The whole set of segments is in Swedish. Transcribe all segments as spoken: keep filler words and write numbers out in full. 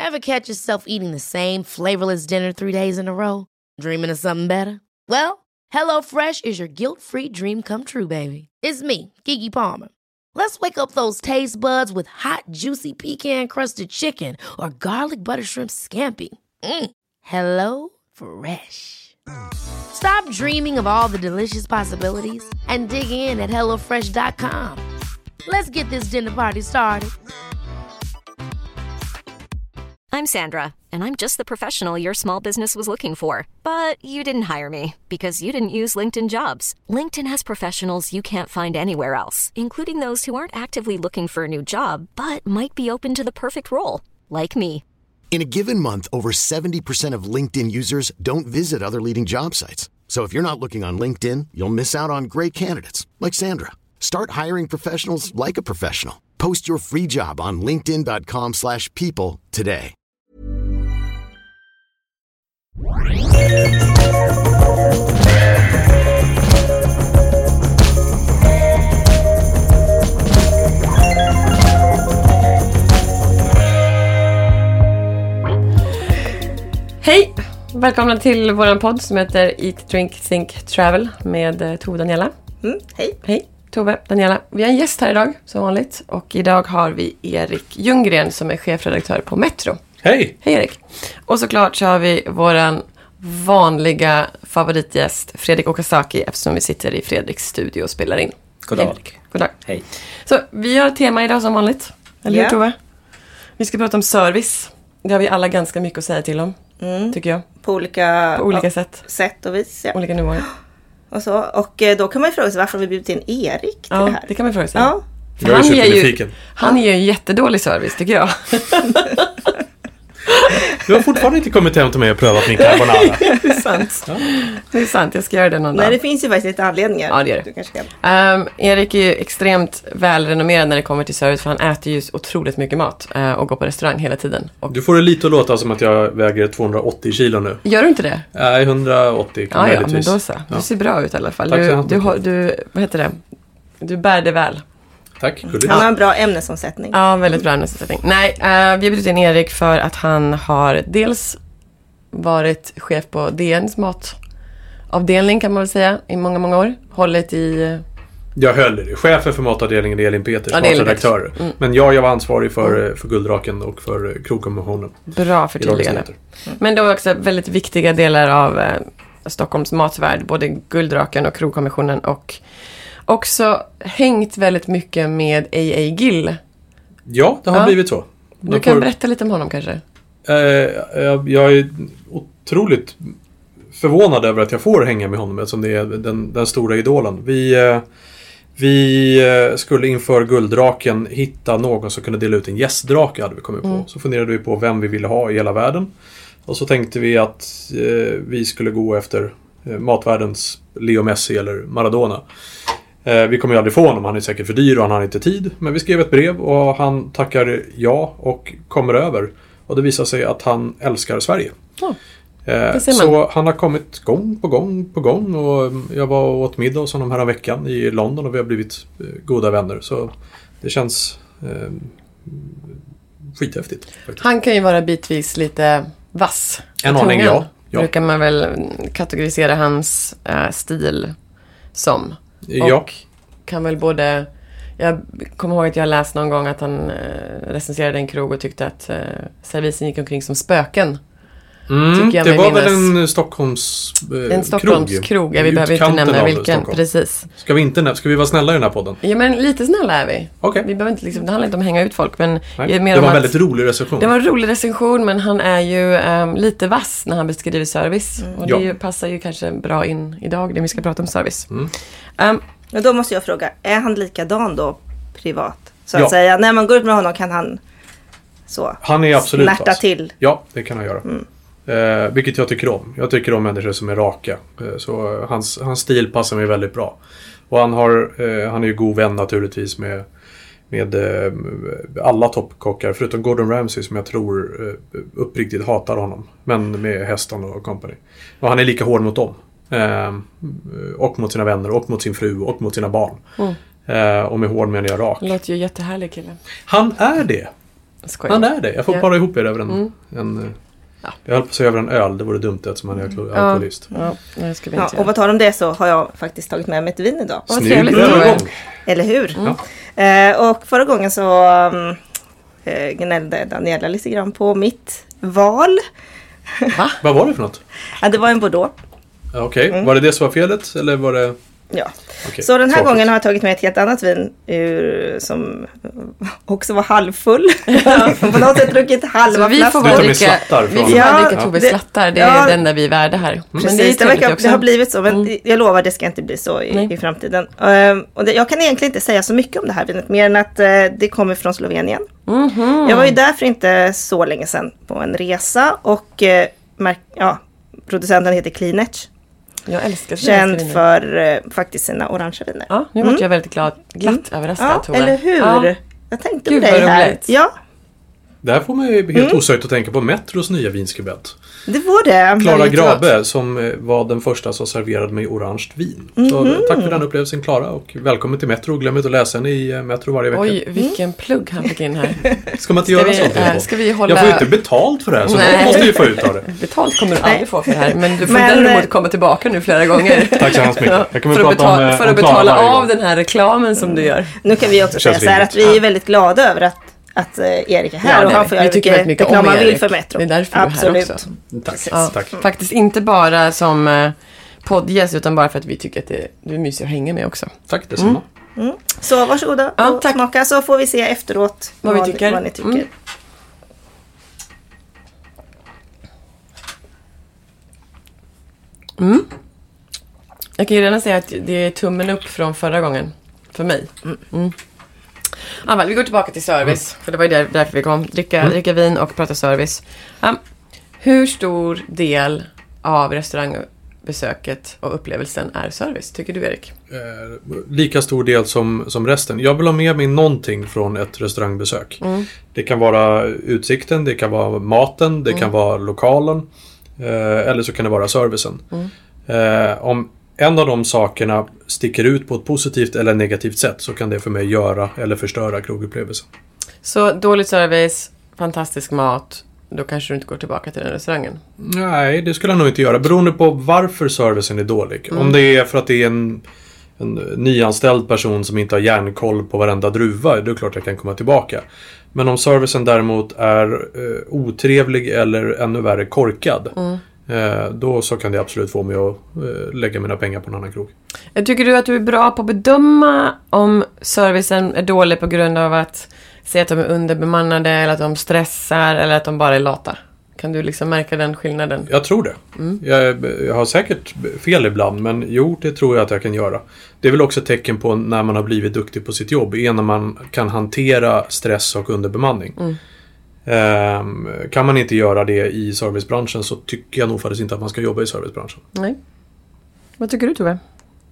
Ever catch yourself eating the same flavorless dinner three days in a row? Dreaming of something better? Well, HelloFresh is your guilt-free dream come true, baby. It's me, Keke Palmer. Let's wake up those taste buds with hot, juicy pecan-crusted chicken or garlic butter shrimp scampi. Mm. Hello Fresh. Stop dreaming of all the delicious possibilities and dig in at hello fresh dot com. Let's get this dinner party started. I'm Sandra, and I'm just the professional your small business was looking for. But you didn't hire me because you didn't use LinkedIn Jobs. LinkedIn has professionals you can't find anywhere else, including those who aren't actively looking for a new job, but might be open to the perfect role, like me. In a given month, over seventy percent of LinkedIn users don't visit other leading job sites. So if you're not looking on LinkedIn, you'll miss out on great candidates like Sandra. Start hiring professionals like a professional. Post your free job on linkedin dot com slash people today. Hej! Välkomna till våran podd som heter Eat, Drink, Think, Travel med Tove och Daniela. Mm, hej! Hej, Tove, Daniela. Vi har en gäst här idag, som vanligt. Och idag har vi Erik Ljunggren som är chefredaktör på Metro. Hej! Hej Erik! Och såklart så har vi våran vanliga favoritgäst Fredrik Okazaki, eftersom vi sitter i Fredriks studio och spelar in. God dag. Hej, God dag. Hej. Så vi har ett tema idag som vanligt. Eller hur, Ja. Tove? Vi ska prata om service. Det har vi alla ganska mycket att säga till om, Mm. tycker jag. På olika, På olika ja, sätt. sätt och vis. Ja. Olika nivåer. Och, så. och eh, då kan man ju fråga sig varför vi bjudit in Erik till Ja, det här. det kan man fråga sig. Ja. För Jag är han ger ju, supernyfiken. han ger ju jättedålig service, tycker jag. Du har fortfarande inte kommit hem till mig och prövat min carbonara. Det är sant. Det är sant, jag ska göra det någon Nej, dag. det finns ju faktiskt lite anledningar. Ja, det är det. Du kanske kan. Um, Erik är ju extremt välrenommerad när det kommer till service, för han äter ju otroligt mycket mat uh, och går på restaurang hela tiden. Och Du får det lite att låta som att jag väger tvåhundraåttio kilo nu. gör du inte det? Nej, hundraåttio kan Ja, ja, men möjligtvis. då så. Du Ja. ser bra ut i alla fall. Tack så Du, hemskt du, mycket. har, du, vad heter det? Du bär det väl. Tack, gulligt. Han har en bra ämnesomsättning. Ja, väldigt bra ämnessättning. Nej, uh, vi har bjudit in Erik för att han har dels varit chef på D N:s matavdelning, kan man väl säga, i många, många år. Hållit i... Jag höll det. Chefen för matavdelningen är Elin Peters, Ja, det är Elin matredaktör. Peters. Mm. Men jag, jag var ansvarig för, för Gulddraken och för Krogkommissionen. Bra förtydligande. Men det var också väldigt viktiga delar av eh, Stockholms matvärld, både Gulddraken och Krogkommissionen, och också hängt väldigt mycket med A A Gill. Ja, det har Ja. blivit så. Du De kan får- berätta lite om honom kanske. Eh, jag, jag är otroligt förvånad över att jag får hänga med honom, eftersom det är den, den stora idolen. Vi, eh, vi eh, skulle inför Gulddraken hitta någon som kunde dela ut en gästdrake, hade vi kommit på. Mm. Så funderade vi på vem vi ville ha i hela världen. Och så tänkte vi att eh, vi skulle gå efter eh, matvärldens Leo Messi eller Maradona. Eh, vi kommer ju aldrig få honom, han är säkert för dyr och han har inte tid. Men vi skrev ett brev och han tackar ja och kommer över. Och det visar sig att han älskar Sverige. Ja, Eh, ser man. så han har kommit gång på gång på gång. Och jag var och åt middag hos honom här en veckan i London och vi har blivit eh, goda vänner. Så det känns eh, skithäftigt. faktiskt. Han kan ju vara bitvis lite vass. på En aning, tungan. ja. Ja. Brukar man väl kategorisera hans eh, stil som. Ja. Och kan väl både... Jag kommer ihåg att jag läst någon gång att han eh, recenserade en krog och tyckte att eh, servisen gick omkring som spöken. Mm, tycker jag det mig var minnas. väl en Stockholms eh, En Stockholmskrog, krog. ja, vi behöver inte Utkanten nämna av vilken. Stockholm. Precis. Ska vi, inte, nä- ska vi vara snälla i den här podden? Ja, men lite snälla är vi. Okej. Vi behöver inte liksom, det handlar inte om att hänga ut folk, men Nej, det är mer det om var en att... väldigt rolig recension. Det var en rolig recension, men han är ju um, lite vass när han beskriver service. Och det Ja. ju, passar ju kanske bra in idag, när vi ska prata om service. Mm. Um, Men då måste jag fråga, är han likadan då privat? Så Ja. att säga, när man går ut med honom kan han så Han är absolut snärta vass. till. Ja, det kan han göra. Mm. Eh, vilket jag tycker om. Jag tycker om människor som är raka. Eh, så eh, hans, hans stil passar mig väldigt bra. Och han, har, eh, han är ju god vän naturligtvis med, med eh, alla toppkockar. Förutom Gordon Ramsay som jag tror eh, uppriktigt hatar honom. Men med hästarna och company. Och han är lika hård mot dem. Eh, och mot sina vänner. Och mot sin fru. Och mot sina barn. Mm. Eh, och med hård menar jag rak. låter ju jättehärlig kille. Han är det. Skojar. Han är det. Jag får Ja. para ihop er över en... Mm. en Ja. Jag höll på att säga över en öl. Det vore dumt eftersom man är alko- alkoholist. Ja, det ska vi Ja, inte och göra. på tal om det så har jag faktiskt tagit med mig ett vin idag. Vad Snygg trevligt. övergång. Eller hur? Ja. Eh, och förra gången så um, eh, gnällde Daniela lite grann på mitt val. Vad var det för något? Ja, det var en Bordeaux. Ja, Okej, var det det som var felet? Eller var det... Ja. Okej, Så den här tråkigt. gången har jag tagit med ett helt annat vin ur, som också var halvfull. På något sätt druckit halva Så vi får Det bara tar vi dricka, slattar vi från- får bara Ja, dricka Tobbe det- slattar. Det är ja. den där vi är värda här. Men Precis, det är det, trevligt verkar, också. det har blivit så, men Mm. jag lovar det ska inte bli så i, Nej. i framtiden. Um, och det, jag kan egentligen inte säga så mycket om det här vinet, mer än att uh, det kommer från Slovenien. Mhm. Jag var ju där för inte så länge sedan på en resa och uh, märk, ja, producenten heter Klinec. Jag älskar Känd viner. för uh, faktiskt sina orangea viner. Ja, nu vart jag väldigt glad, glatt överraskad, Ja, Tove. eller hur? Ja. Jag tänkte Gud, på dig vad här. roligt. Ja, Det här får mig helt osökt att tänka på Metros nya vinskribent. det var det. Klara vet du vad? Grabe som eh, var den första som serverade mig orange vin. Så Mhm. tack för den upplevelsen Klara och välkommen till Metro. Glöm inte att läsa den i eh, Metro varje vecka. Oj, vilken plugg han fick in här. Ska man inte Ska göra vi, sånt? äh, på? ska vi hålla... Jag får ju inte betalt för det här så Nej. någon måste ju få ut av det. Betalt kommer du aldrig få för det här, men du får Men, däremot eh, komma tillbaka nu flera gånger. Tack så hemskt mycket. Ja, Jag kommer för att, prata om, betala, eh, för om att Klara betala varje av gång. den här reklamen som du gör. Nu kan vi också Det säga känns så här att rimligt. vi är väldigt glada över att, att uh, Erik är här Ja, och det är han vi. får Vi göra tycker väldigt mycket reklam om han vill Erik. för Metro. Det är därför du är här Absolut. också. Tack. Ja, Tack. faktiskt inte bara som eh, poddgäst utan bara för att vi tycker att det, du är mysig att hänga med också. Tack detsamma. Så varsågoda Ja, och tack. smaka så får vi se efteråt Vad vi tycker. vad ni tycker. Mm. Mm. Jag kan ju redan säga att det är tummen upp från förra gången. För mig. Mm. Ja, väl, vi går tillbaka till service. För det var ju där, därför vi kom. Dricka, dricka vin och prata service. Ja, hur stor del av restaurangbesöket och upplevelsen är service, tycker du, Erik? Eh, lika stor del som, som resten. Jag vill ha med mig någonting från ett restaurangbesök. Mm. Det kan vara utsikten, det kan vara maten, det Mm. kan vara lokalen. Eh, eller så kan det vara servicen. Mm. Eh, om en av de sakerna sticker ut på ett positivt eller negativt sätt så kan det för mig göra eller förstöra krogupplevelsen. Så dålig service, fantastisk mat, då kanske du inte går tillbaka till den restaurangen. Nej, det skulle jag nog inte göra. Beroende på varför servicen är dålig. Mm. Om det är för att det är en, en nyanställd person som inte har järnkoll på varenda druva, då är det klart jag kan komma tillbaka. Men om servicen däremot är eh, otrevlig eller ännu värre korkad, Mm. eh, då så kan det absolut få mig att eh, lägga mina pengar på en annan krog. Jag tycker du att du är bra på att bedöma om servicen är dålig på grund av att säga att de är underbemannade eller att de stressar eller att de bara är lata? Kan du liksom märka den skillnaden? Jag tror det. Mm. Jag, jag har säkert fel ibland, men jo, det tror jag att jag kan göra. Det är väl också ett tecken på när man har blivit duktig på sitt jobb, är när man kan hantera stress och underbemanning. Mm. Ehm, kan man inte göra det i servicebranschen så tycker jag nog faktiskt inte att man ska jobba i servicebranschen. Nej. Vad tycker du, Tove?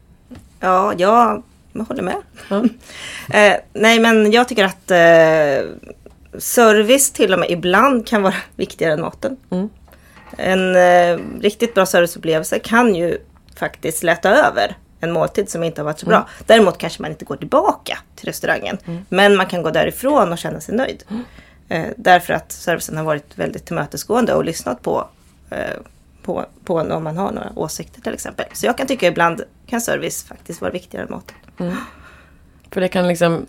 Ja, jag håller med. Ja. eh, nej, men jag tycker att eh, service till och med ibland kan vara viktigare än maten. Mm. En eh, riktigt bra serviceupplevelse kan ju faktiskt släta över en måltid som inte har varit så bra. Däremot kanske man inte går tillbaka till restaurangen. Men man kan gå därifrån och känna sig nöjd. Eh, därför att servicen har varit väldigt tillmötesgående och lyssnat på, eh, på, på om man har några åsikter till exempel. Så jag kan tycka ibland kan service faktiskt vara viktigare än maten. För det kan liksom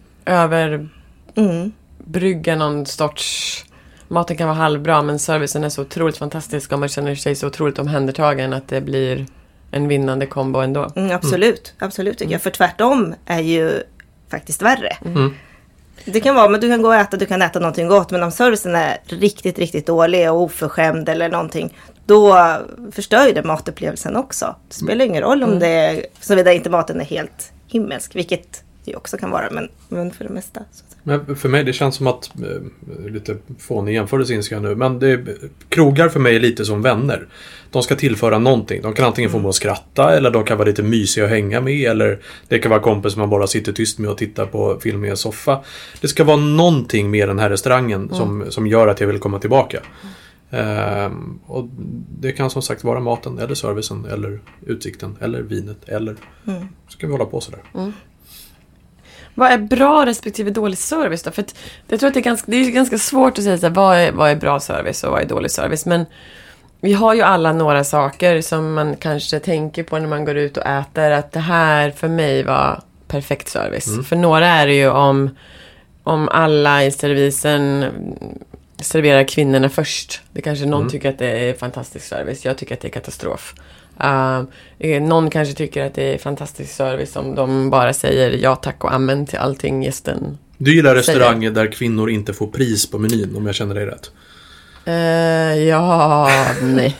överbrygga Mm. någon sorts... Maten kan vara halvbra, men servicen är så otroligt fantastisk och man känner sig så otroligt omhändertagen att det blir en vinnande kombo ändå. Mm, absolut, absolut tycker jag. För tvärtom är ju faktiskt värre. Mm. Det kan vara, men du kan gå och äta, du kan äta någonting gott. Men om servicen är riktigt, riktigt dålig och oförskämd eller någonting. Då förstör ju det matupplevelsen också. Det spelar ingen roll om Mm. det är, såvida inte maten är helt himmelsk. Vilket det också kan vara, men, men för det mesta. Så. Men för mig, det känns som att, eh, lite fånig jämförelse inser jag nu, men det, krogar för mig är lite som vänner. De ska tillföra någonting. De kan antingen få mig att skratta, eller de kan vara lite mysiga att hänga med, eller det kan vara kompis som man bara sitter tyst med och tittar på film i en soffa. Det ska vara någonting med den här restaurangen mm. som, som gör att jag vill komma tillbaka. Ehm, och det kan som sagt vara maten, eller servicen, eller utsikten, eller vinet, eller Mm. så kan vi hålla på sådär. Mm. vad är bra respektive dålig service då? För att, jag tror att det är ganska, det är ganska svårt att säga så här, vad, är, vad är bra service och vad är dålig service. Men vi har ju alla några saker som man kanske tänker på när man går ut och äter. Att det här för mig var perfekt service. Mm. För några är det ju om, om alla i servisen serverar kvinnorna först. Det kanske någon mm. tycker att det är fantastisk service. Jag tycker att det är katastrof. Uh, någon kanske tycker att det är fantastisk service om de bara säger ja tack och amen till allting gästen. Du gillar restauranger där kvinnor inte får pris på menyn, om jag känner dig rätt. Uh, ja, nej.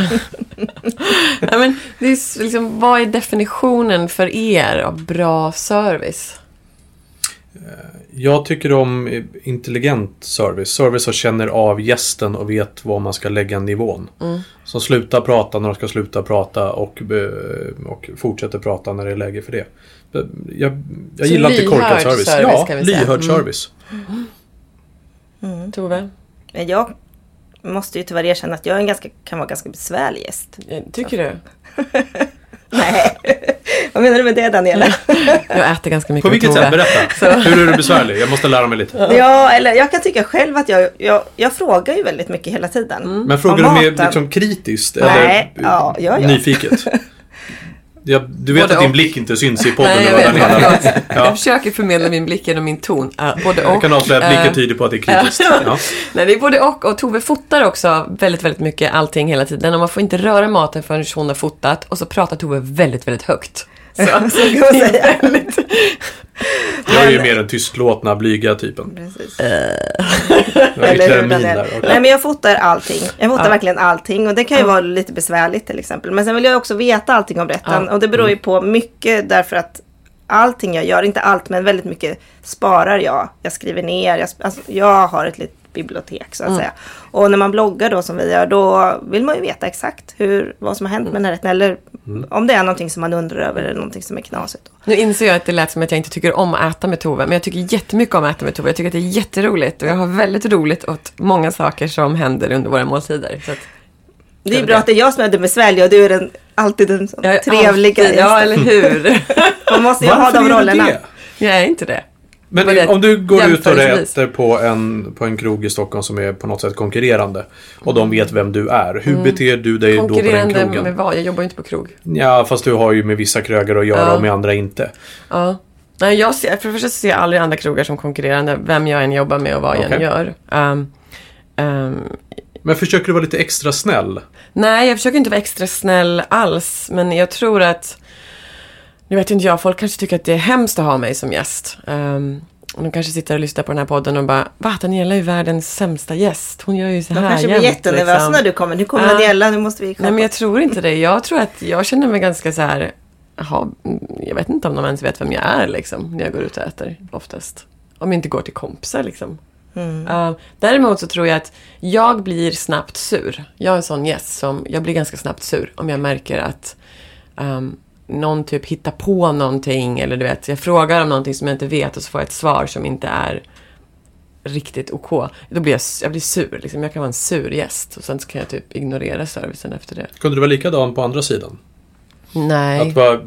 ja, men det är liksom, vad är definitionen för er av bra service? Jag tycker om intelligent service. Service som känner av gästen och vet var man ska lägga nivån. Mm. Som slutar prata när de ska sluta prata och, och fortsätter prata när det är läge för det. Jag, jag gillar inte korkad service. service. Ja, lyhörd mm. service. Mm. Mm. Tove? Jag måste ju tyvärr erkänna att jag är en ganska, kan vara ganska besvärlig gäst. Tycker du? Nej. Vad menar du med det, Daniela? Jag äter ganska mycket. På vilket sätt? Berätta. Så. Hur är du besvärlig? Jag måste lära mig lite. Ja, eller jag kan tycka själv att jag, jag, jag frågar ju väldigt mycket hela tiden. Mm. Men frågar du mer liksom kritiskt? Nej, eller ja, ja, ja. nyfiket? Jag, du vet både att din och. blick inte syns i podden. Nej, jag, vet, ja. jag, jag försöker förmedla min blick genom min ton. Uh, både och. Jag kan avslöja att blicken tyder på att det är kritiskt. Ja. Nej, det är både och. Och Tove fotar också väldigt, väldigt mycket allting hela tiden. Och man får inte röra maten förrän hon har fotat. Och så pratar Tove väldigt, väldigt högt. Så, så kan man säga. Väldigt... Jag är ju mer den tystlåtna, blyga typen. Precis. Uh. Eller hur, där. Okay. Nej, men jag fotar allting. Jag fotar ja. verkligen allting. Och det kan ju ja. vara lite besvärligt till exempel. Men sen vill jag också veta allting om rätten. Ja. Och det beror ju på mycket därför att allting jag gör, inte allt men väldigt mycket sparar jag. Jag skriver ner. Jag, alltså, jag har ett litet bibliotek så att mm. säga. Och när man bloggar då som vi gör, då vill man ju veta exakt hur, vad som har hänt med den här rätten. Eller mm. om det är någonting som man undrar över eller någonting som är knasigt. Då. Nu inser jag att det lät som att jag inte tycker om att äta med Tove. Men jag tycker jättemycket om att äta med Tove. Jag tycker att det är jätteroligt. Och jag har väldigt roligt åt många saker som händer under våra måltider. Så att, det är bra det. Att det är jag som är den besvärliga och du är den, alltid den trevliga. Alltid, ja, eller hur? Man måste ju ha de rollerna. Det? Jag är inte det. Men det, om du går ut och äter på en, på en krog i Stockholm som är på något sätt konkurrerande och de vet vem du är, hur mm. beter du dig då på den krogen? Konkurrerande med vad? Jag jobbar ju inte på krog. Ja, fast du har ju med vissa krögare att göra ja. och med andra inte. Ja. Nej, jag ser, för det första ser jag aldrig andra krogar som konkurrerande, vem jag än jobbar med och vad okay. jag än gör. Um, um, men försöker du vara lite extra snäll? Nej, jag försöker inte vara extra snäll alls, men jag tror att nu vet inte jag, folk kanske tycker att det är hemskt att ha mig som gäst. Um, och de kanske sitter och lyssnar på den här podden och bara, va, Daniela är världens sämsta gäst. Hon gör ju så här. De kanske blir jättenervösa liksom. När du kommer. Nu kommer uh, Daniela, nu måste vi komma. Nej, men jag tror inte det. Jag tror att jag känner mig ganska så här, aha, jag vet inte om de ens vet vem jag är liksom, när jag går ut och äter oftast. Om jag inte går till kompisar liksom. Mm. Uh, däremot så tror jag att jag blir snabbt sur. Jag är en sån gäst som, jag blir ganska snabbt sur om jag märker att um, någon typ hittar på någonting eller du vet, jag frågar om någonting som jag inte vet och så får jag ett svar som inte är riktigt OK. Då blir jag, jag blir sur liksom. Jag kan vara en sur gäst och sen så kan jag typ ignorera servicen efter det. Kunde du vara likadan på andra sidan? Nej. Att vara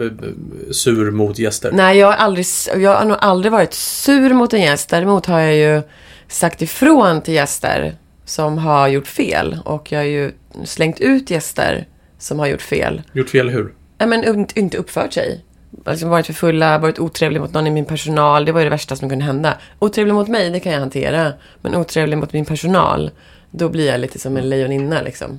sur mot gäster? Nej, jag har aldrig, jag har nog aldrig varit sur mot en gäst. Däremot har jag ju sagt ifrån till gäster som har gjort fel och jag har ju slängt ut gäster som har gjort fel. Gjort fel hur? Nej, men inte uppfört sig. Alltså varit för fulla, varit otrevlig mot någon i min personal. Det var ju det värsta som kunde hända. Otrevlig mot mig, det kan jag hantera. Men otrevlig mot min personal, då blir jag lite som en lejoninna liksom.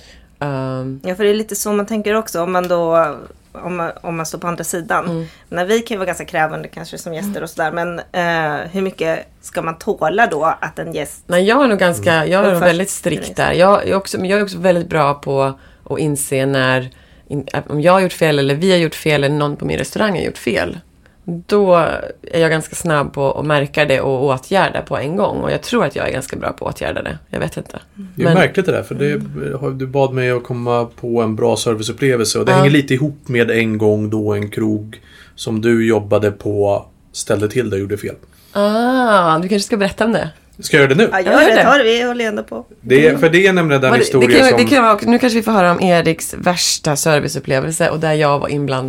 Um. Ja, för det är lite så man tänker också. Om man då, om man, om man står på andra sidan. Mm. När vi kan ju vara ganska krävande kanske som gäster och sådär. Men uh, hur mycket ska man tåla då att en gäst... Nej, jag är nog ganska, jag är nog väldigt strikt där. Jag är, också, jag är också väldigt bra på att inse när... om jag har gjort fel eller vi har gjort fel eller någon på min restaurang har gjort fel, då är jag ganska snabb på att märka det och åtgärda på en gång. Och jag tror att jag är ganska bra på att åtgärda det. Jag vet inte. Det är Men... märkligt det där, för det, du bad mig att komma på en bra serviceupplevelse och det ja. hänger lite ihop med en gång då en krog som du jobbade på ställde till det och gjorde fel. Ah, du kanske ska berätta om det. Ska jag göra det nu? Ja, gör det. Tar det. Vi håller ändå på. Det, för det är nämligen den det, historien det kan, som... Det kan vara, nu kanske vi får höra om Eriks värsta serviceupplevelse och där jag var inblandad.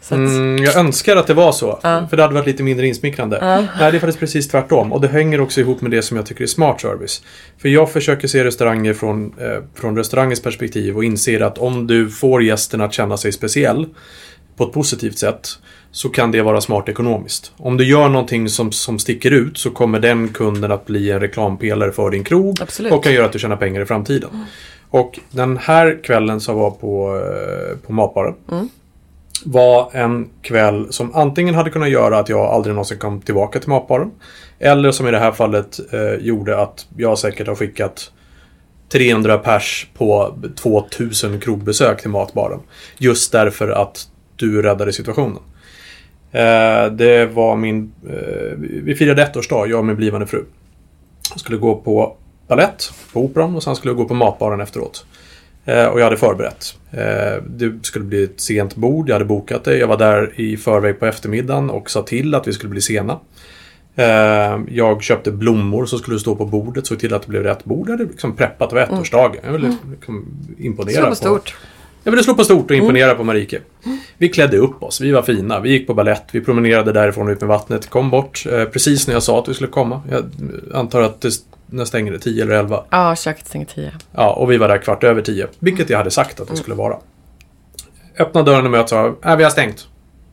Så att... mm, jag önskar att det var så. Ja. För det hade varit lite mindre insmickrande. Ja. Nej, det är faktiskt precis tvärtom. Och det hänger också ihop med det som jag tycker är smart service. För jag försöker se restauranger från, eh, från restaurangens perspektiv. Och inser att om du får gästerna att känna sig speciell på ett positivt sätt, så kan det vara smart ekonomiskt. Om du gör någonting som, som sticker ut, så kommer den kunden att bli en reklampelare för din krog. Absolut. Och kan göra att du tjänar pengar i framtiden. Mm. Och den här kvällen som var på, eh, på matbaren mm. var en kväll som antingen hade kunnat göra att jag aldrig någonsin kom tillbaka till matbaren. Eller som i det här fallet eh, gjorde att jag säkert har skickat trehundra pers på tvåtusen krogbesök till matbaren. Just därför att du räddade situationen. Eh, det var min... Eh, vi firade ettårsdag, jag och min blivande fru. Jag skulle gå på ballett på Operan och sen skulle jag gå på matbaren efteråt. Eh, och jag hade förberett. Eh, det skulle bli ett sent bord, jag hade bokat det. Jag var där i förväg på eftermiddagen och sa till att vi skulle bli sena. Eh, jag köpte blommor som skulle stå på bordet, såg till att det blev rätt bord. Jag hade liksom preppat på ettårsdagen. Jag ville liksom imponera slå på på... stort. Jag ville slå på stort och imponera mm. på Marike. Vi klädde upp oss, vi var fina. Vi gick på ballett, vi promenerade därifrån ut med vattnet. Kom bort, eh, precis när jag sa att vi skulle komma. Jag antar att det, när stänger det, tio eller elva. Ja, köket stänger tio. Ja, och vi var där kvart över tio. Vilket jag hade sagt att det skulle vara. Öppna dörren och möts av, äh, vi har stängt.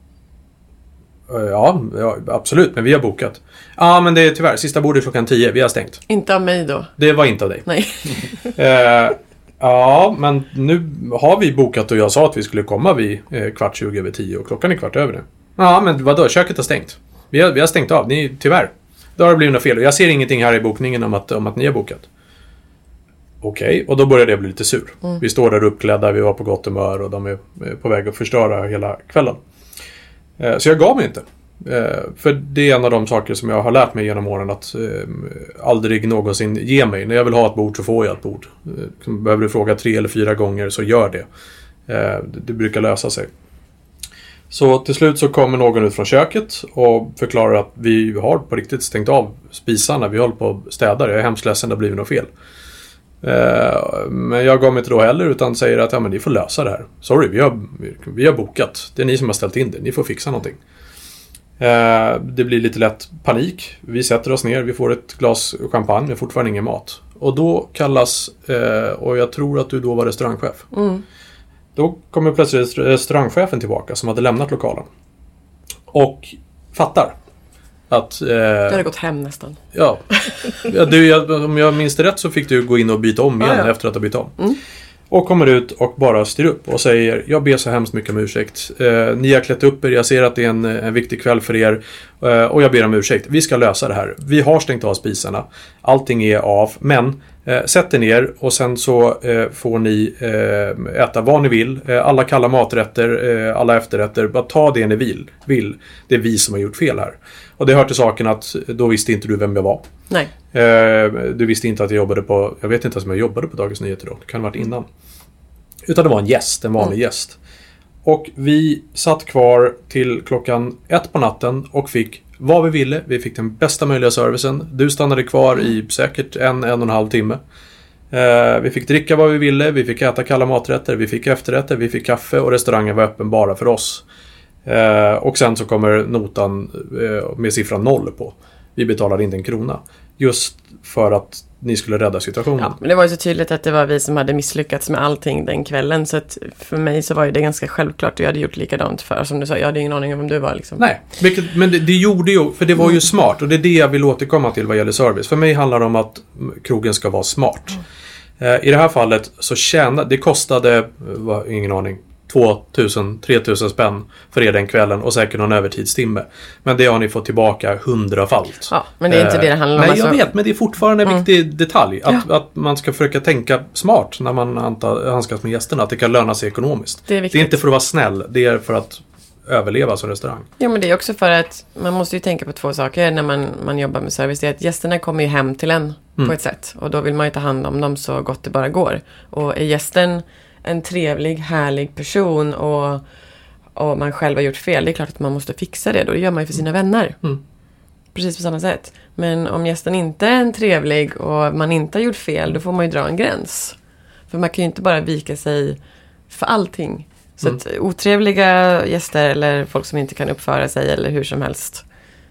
Ja, ja, absolut, men vi har bokat. Ja, men det är tyvärr, sista bordet klockan tio, vi har stängt. Inte av mig då. Det var inte av dig. Nej. eh, Ja, men nu har vi bokat och jag sa att vi skulle komma vid eh, kvart tjugo över tio och klockan är kvart över nu. Ja, men vadå? Köket har stängt. Vi har, vi har stängt av, ni, tyvärr. Då har det blivit något fel och jag ser ingenting här i bokningen om att, om att ni har bokat. Okej, okay, och då började jag bli lite sur. Mm. Vi står där uppklädda, vi var på gott humör och de är på väg att förstöra hela kvällen. Eh, så jag gav mig inte. Eh, för det är en av de saker som jag har lärt mig genom åren, att eh, aldrig någonsin ge mig. När jag vill ha ett bord så får jag ett bord. Eh, behöver du fråga tre eller fyra gånger så gör det. Eh, det, det brukar lösa sig. Så till slut så kommer någon ut från köket och förklarar att vi har på riktigt stängt av spisarna. Vi håller på att städa. Jag är hemskt ledsen, det har blivit något fel. Eh, men jag gav mig inte då heller, utan säger att ja, men ni får lösa det här. Sorry, vi har, vi har bokat. Det är ni som har ställt in det. Ni får fixa någonting. Eh, det blir lite lätt panik. Vi sätter oss ner, vi får ett glas champagne, men fortfarande ingen mat. Och då kallas, eh, och jag tror att du då var restaurangchef. Mm. Då kommer plötsligt restaurangchefen tillbaka som hade lämnat lokalen. Och fattar att... Eh, du hade gått hem nästan. Ja. ja du, jag, om jag minns det rätt så fick du gå in och byta om igen ah, ja. efter att ha bytt om. Mm. Och kommer ut och bara styr upp och säger, jag ber så hemskt mycket om ursäkt. Eh, ni har klätt upp er, jag ser att det är en, en viktig kväll för er. Eh, och jag ber om ursäkt. Vi ska lösa det här. Vi har stängt av spisarna. Allting är av. Men eh, sätt er ner och sen så eh, får ni eh, äta vad ni vill. Eh, alla kalla maträtter, eh, alla efterrätter. Bara ta det ni vill. vill. Det är vi som har gjort fel här. Och det hör till saken att då visste inte du vem jag var. Nej. Eh, du visste inte att jag jobbade på... Jag vet inte ens om jag jobbade på Dagens Nyheter då. Det kan ha varit innan. Utan det var en gäst, en vanlig mm. gäst. Och vi satt kvar till klockan ett på natten och fick vad vi ville. Vi fick den bästa möjliga servicen. Du stannade kvar i säkert en, en och en halv timme. Eh, vi fick dricka vad vi ville. Vi fick äta kalla maträtter. Vi fick efterrätter. Vi fick kaffe och restaurangen var öppen bara för oss. Eh, och sen så kommer notan eh, med siffran noll på. Vi betalade inte en krona. Just för att ni skulle rädda situationen. Ja, men det var ju så tydligt att det var vi som hade misslyckats med allting den kvällen. Så att för mig så var det ganska självklart. Och jag hade gjort likadant för, som du sa, jag hade ingen aning om vem du var. Liksom. Nej, vilket, men det, det gjorde ju, för det var ju smart. Och det är det jag vill återkomma till vad gäller service. För mig handlar det om att krogen ska vara smart. Mm. Eh, I det här fallet så tjänade, det kostade, var, ingen aning, två tusen, tre tusen spänn för er den kvällen och säkert någon övertidstimme. Men det har ni fått tillbaka hundrafalt. Ja, men det är inte det det handlar om. Nej, alltså. jag vet, men det är fortfarande en mm. viktig detalj. Att, ja. att man ska försöka tänka smart när man anta, handskas med gästerna. Att det kan löna sig ekonomiskt. Det är, det är inte för att vara snäll, det är för att överleva som restaurang. Ja, men det är också för att man måste ju tänka på två saker när man, man jobbar med service. Det är att gästerna kommer ju hem till en mm. på ett sätt. Och då vill man ju ta hand om dem så gott det bara går. Och är gästen en trevlig, härlig person och, och man själv har gjort fel, det är klart att man måste fixa det. Då det gör man ju för sina vänner. Mm. Precis på samma sätt. Men om gästen inte är en trevlig och man inte har gjort fel, då får man ju dra en gräns. För man kan ju inte bara vika sig för allting Så att otrevliga gäster eller folk som inte kan uppföra sig eller hur som helst.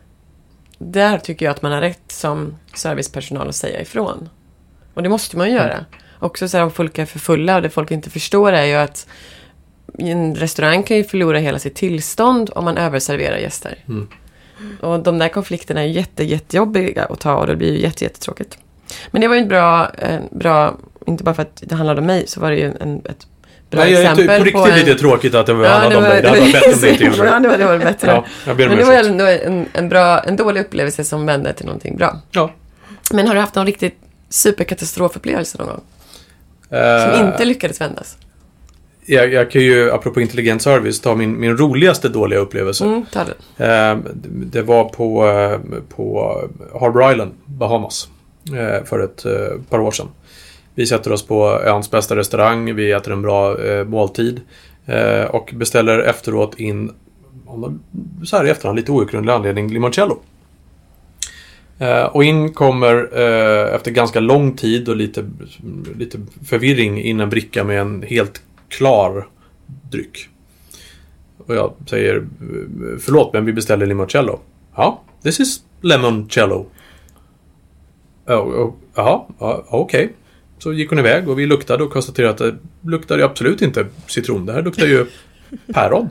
Där tycker jag att man har rätt som servicepersonal att säga ifrån. Och det måste man göra. Mm. Också så här, om folk är för fulla och det folk inte förstår är ju att en restaurang kan ju förlora hela sitt tillstånd om man överserverar gäster. Mm. Och de där konflikterna är jätte, jättejobbiga att ta och det blir ju jätte, jättetråkigt. Men det var ju en bra, en bra, inte bara för att det handlade om mig, så var det ju en, ett bra Nej, exempel. Jag är på riktigt på en... lite tråkigt att det var ja, handlade om dig. Det hade varit bättre om det inte gjorde. Ja, det var, det var bättre. Ja, jag ber om Men det var ursäkt. ändå en, en, bra, en dålig upplevelse som vände till någonting bra. Ja. Men har du haft någon riktigt superkatastrofupplevelse någon gång? Uh, som inte lyckades vändas? Jag, jag kan ju, apropå intelligent service, ta min, min roligaste dåliga upplevelse. Mm, ta det. Uh, det var på, uh, på Harbour Island, Bahamas, uh, för ett uh, par år sedan. Vi sätter oss på öns bästa restaurang, vi äter en bra uh, måltid uh, och beställer efteråt in, så här i efterhand, lite outgrundlig anledning, limoncello. Uh, och in kommer uh, efter ganska lång tid och lite, lite förvirring in en bricka med en helt klar dryck. Och jag säger, förlåt men vi beställer limoncello. Ja, this is lemoncello. Ja, oh, oh, oh, oh, okej. Okay. Så gick hon iväg och vi luktade och konstaterade att det luktar ju absolut inte citron. Det här luktar ju päron.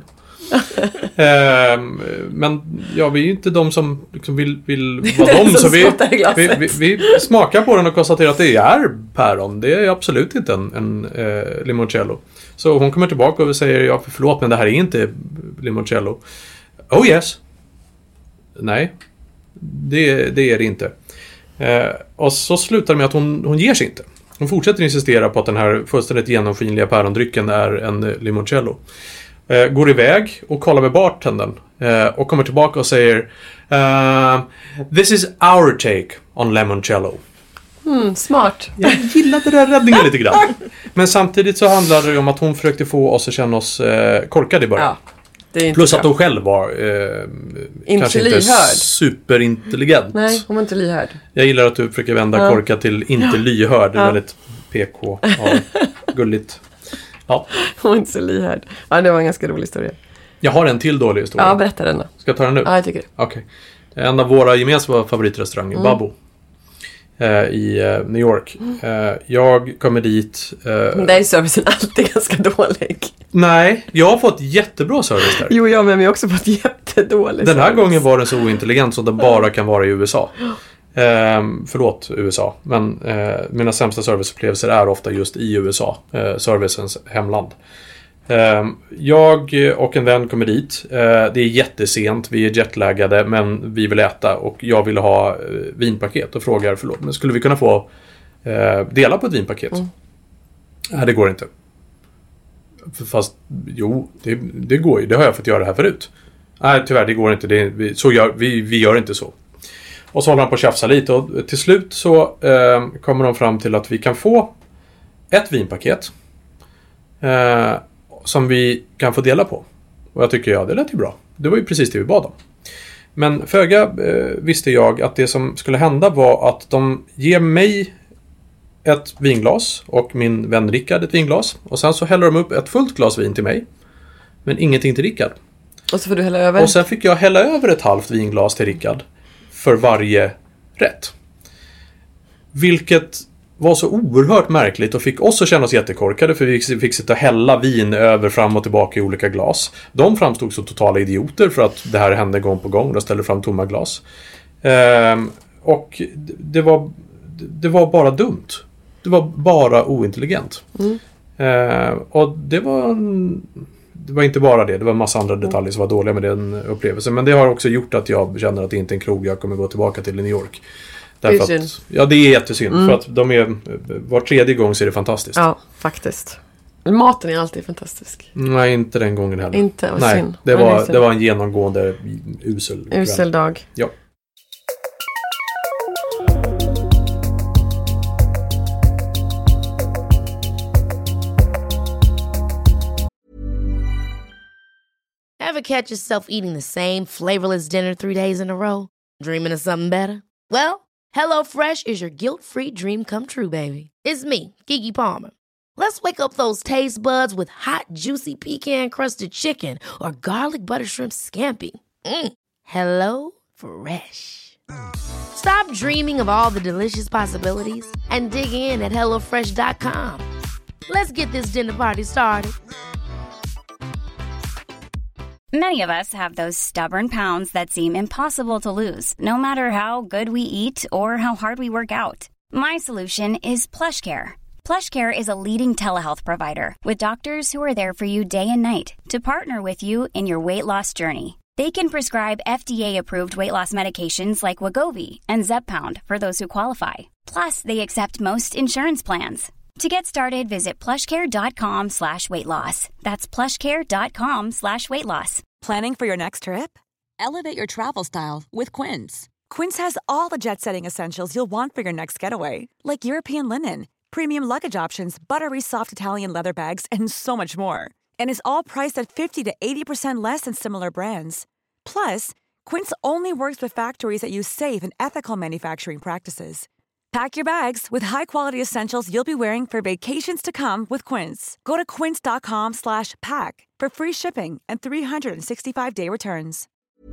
eh, men ja, vi är ju inte de som liksom vill, vill vara de, så vi, vi, vi, vi smakar på den och konstaterar att det är päron. Det är absolut inte en, en eh, limoncello. Så hon kommer tillbaka och säger, ja förlåt men det här är inte limoncello. Oh yes. Nej, det, det är det inte. Eh, och så slutar det med att hon, hon ger sig inte. Hon fortsätter insistera på att den här fullständigt genomskinliga pärondrycken är en limoncello. Eh, går iväg och kollar med bartendern eh, och kommer tillbaka och säger uh, this is our take on limoncello. Mm, smart. Jag gillade den där räddningen lite grann. Men samtidigt så handlade det om att hon försökte få oss att känna oss eh, korkade i början. Ja, det är inte Plus bra. Att hon själv var eh, inte kanske lyhörd. Inte superintelligent. Nej, hon var inte lyhörd. Jag gillar att du försöker vända ja. korka till inte lyhörd. Det är ja. väldigt P K. Ja, gulligt. Ja. Hon var inte så lyhörd. Ja, det var en ganska rolig historia. Jag har en till dålig historia. Ja, berätta den då. Ska jag ta den nu? Ja, jag tycker det. Okej. Okay. En av våra gemensamma favoritrestauranger, mm. Babbo. Eh, I eh, New York. Eh, jag kommer dit. Eh, Men där är servicen alltid ganska dålig. Nej, jag har fått jättebra service där. Jo, jag men vi har också fått jättedålig Den här service. gången var den så ointelligent som den bara kan vara i U S A. Eh, förlåt U S A. Men eh, mina sämsta serviceupplevelser är ofta just i U S A. Eh, servicens hemland. Eh, jag och en vän kommer dit. Eh, det är jättesent. Vi är jetlaggade men vi vill äta. Och jag vill ha eh, vinpaket. Och frågar, förlåt, men skulle vi kunna få eh, dela på ett vinpaket? Mm. Nej, det går inte. Fast, jo, det, det går ju. Det har jag fått göra här förut. Nej, tyvärr, det går inte. Det, vi, så gör, vi, vi gör inte så. Och så håller han på att tjafsa lite. Och till slut så eh, kommer de fram till att vi kan få ett vinpaket. Eh, som vi kan få dela på. Och jag tycker, ja, det lät ju bra. Det var ju precis det vi bad om. Men föga eh, visste jag att det som skulle hända var att de ger mig ett vinglas och min vän Rickard ett vinglas. Och sen så häller de upp ett fullt glas vin till mig. Men ingenting till Rickard. Och så får du hälla över. Och sen fick jag hälla över ett halvt vinglas till Rickard. För varje rätt. Vilket var så oerhört märkligt och fick oss att känna oss jättekorkade. För vi fick sitta och hälla vin över fram och tillbaka i olika glas. De framstod som totala idioter för att det här hände gång på gång. De ställde fram tomma glas. Ehm, och det var, det var bara dumt. Det var bara ointelligent. Mm. Ehm, och det var... En, det var inte bara det. Det var en massa andra detaljer som var dåliga med den upplevelsen. Men det har också gjort att jag känner att det inte är en krog jag kommer gå tillbaka till i New York. Därför det är att, ja, det är jättesynd. Mm. För att de är, var tredje gång så är det fantastiskt. Ja, faktiskt. Maten är alltid fantastisk. Nej, inte den gången heller. Inte, och Nej, synd. det var, det var en genomgående usel Usel dag. Ja. Ever catch yourself eating the same flavorless dinner three days in a row? Dreaming of something better? Well, HelloFresh is your guilt-free dream come true, baby. It's me, Keke Palmer. Let's wake up those taste buds with hot, juicy pecan-crusted chicken or garlic butter shrimp scampi. Mm. Hello Fresh. Stop dreaming of all the delicious possibilities and dig in at hello fresh dot com. Let's get this dinner party started. Many of us have those stubborn pounds that seem impossible to lose, no matter how good we eat or how hard we work out. My solution is PlushCare. PlushCare is a leading telehealth provider with doctors who are there for you day and night to partner with you in your weight loss journey. They can prescribe F D A-approved weight loss medications like Wegovy and Zepbound for those who qualify. Plus, they accept most insurance plans. To get started, visit plushcare.com slash weight loss. That's plushcare.com slash weight loss. Planning for your next trip? Elevate your travel style with Quince. Quince has all the jet-setting essentials you'll want for your next getaway, like European linen, premium luggage options, buttery soft Italian leather bags, and so much more. And is all priced at fifty to eighty percent less than similar brands. Plus, Quince only works with factories that use safe and ethical manufacturing practices. Pack your bags with high-quality essentials you'll be wearing for vacations to come with Quince. Go to quince.com slash pack for free shipping and three sixty-five day returns.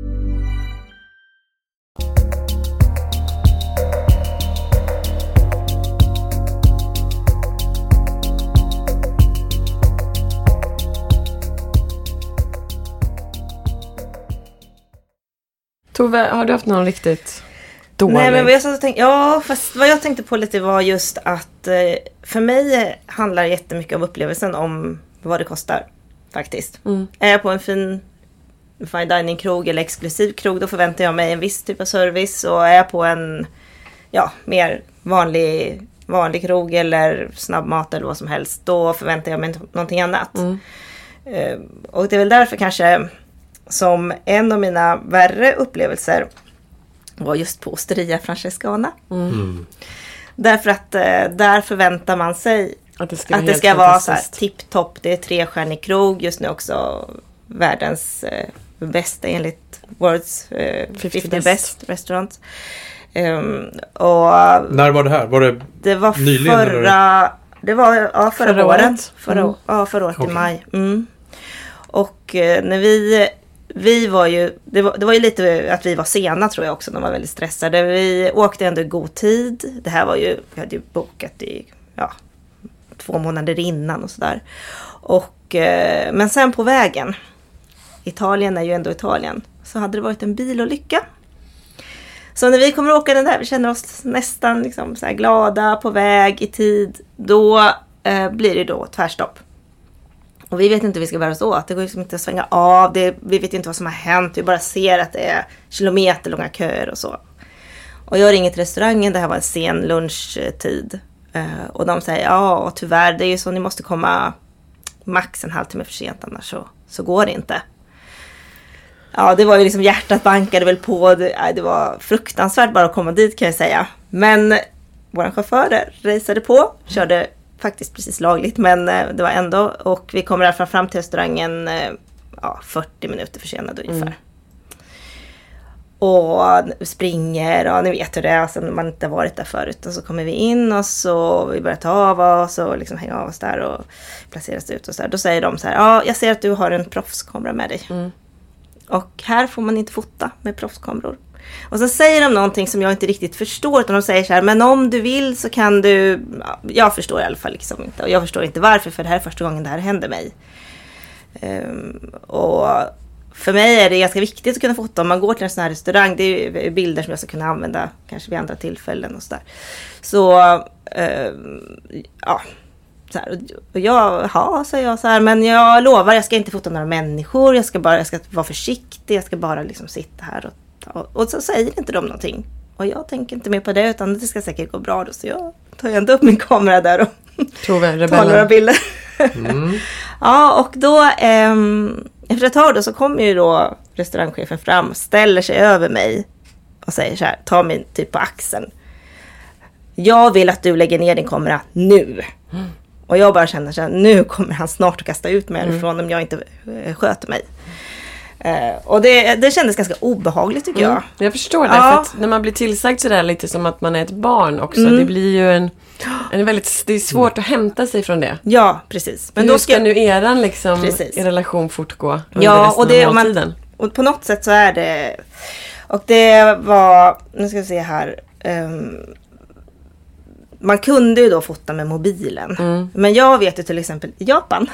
Tove, har du haft någon riktigt dålig? Nej, men vad jag, så tänkte, ja, fast vad jag tänkte på lite var just att eh, för mig handlar jättemycket av upplevelsen om vad det kostar faktiskt. Mm. Är jag på en fin fine dining-krog eller exklusiv krog, då förväntar jag mig en viss typ av service. Och är jag på en ja, mer vanlig, vanlig krog eller snabbmat eller vad som helst, då förväntar jag mig någonting annat. Mm. Eh, och det är väl därför kanske som en av mina värre upplevelser var just på Osteria Francescana. Mm. Mm. Därför att eh, där förväntar man sig att det ska, att det ska vara så här tipptopp. Det är trestjärnig krog just nu också. Världens eh, bästa enligt World's eh, femtio Best, best Restaurants. Um, och när var det här? Var det, det var nyligen? Förra, det var ja, förra, förra året. året. Förra, mm. Ja, förra året okay. i maj. Mm. Och eh, när vi Vi var ju, det var, det var ju lite att vi var sena tror jag också. De var väldigt stressade. Vi åkte ändå i god tid. Det här var ju, vi hade ju bokat i ja, två månader innan och sådär. Och, eh, men sen på vägen, Italien är ju ändå Italien, så hade det varit en bilolycka. Så när vi kommer att åka den där, vi känner oss nästan liksom så här glada på väg i tid. Då eh, blir det då tvärstopp. Och vi vet inte hur vi ska bära oss åt. Det går liksom inte att svänga av. Det, vi vet inte vad som har hänt. Vi bara ser att det är kilometerlånga köer och så. Och jag ringer till restaurangen. Det här var en sen lunchtid. Uh, och de säger, ja tyvärr, det är ju så, ni måste komma max en halvtimme för sent, annars så, så går det inte. Ja, det var ju liksom hjärtat bankade väl på. Det, det var fruktansvärt bara att komma dit, kan jag säga. Men vår chaufför där raceade på, körde faktiskt precis lagligt, men det var ändå, och vi kommer i alla fall fram till restaurangen ja, fyrtio minuter försenade ungefär. Mm. Och springer, och ni vet hur det är, alltså, när man inte varit där förut. Och så kommer vi in och så vi börjar ta av oss och liksom hänga av oss där och placeras ut och så där. Då säger de så här, ja, jag ser att du har en proffskamera med dig. Mm. Och här får man inte fota med proffskameror. Och så säger de någonting som jag inte riktigt förstår, utan de säger så här, men om du vill så kan du, jag förstår i alla fall liksom inte, och jag förstår inte varför, för det här är första gången det här händer mig. Um, och för mig är det ganska viktigt att kunna fota om man går till en sån här restaurang. Det är ju bilder som jag ska kunna använda kanske vid andra tillfällen och sådär. Så, um, ja. Så här, och jag, ja, säger jag så här, men jag lovar, jag ska inte fota några människor, jag ska bara, jag ska vara försiktig, jag ska bara liksom sitta här och Och, och så säger inte de någonting. Och jag tänker inte mer på det, utan det ska säkert gå bra då. Så jag tar ju ändå upp min kamera där och tar några bilder. Mm. Ja, och då eh, efter ett tag då så kommer ju då restaurangchefen fram, ställer sig över mig och säger så här, ta mig typ på axeln. Jag vill att du lägger ner din kamera nu. Mm. Och jag bara känner så här, nu kommer han snart att kasta ut mig härifrån mm. om jag inte eh, sköter mig. Eh, och det, det kändes ganska obehagligt tycker Mm. jag. Jag förstår det, Ja. för att när man blir tillsagd sådär lite som att man är ett barn också, Mm. det blir ju en, en väldigt, det är svårt att hämta sig från det. Ja, precis. Men då ska nu eran liksom, Precis. er relation fortgå under Ja, resten och, det, av och, man, måltiden? och på något sätt så är det... Och det var... Nu ska vi se här. Um, man kunde ju då fota med mobilen. Mm. Men jag vet ju till exempel i Japan.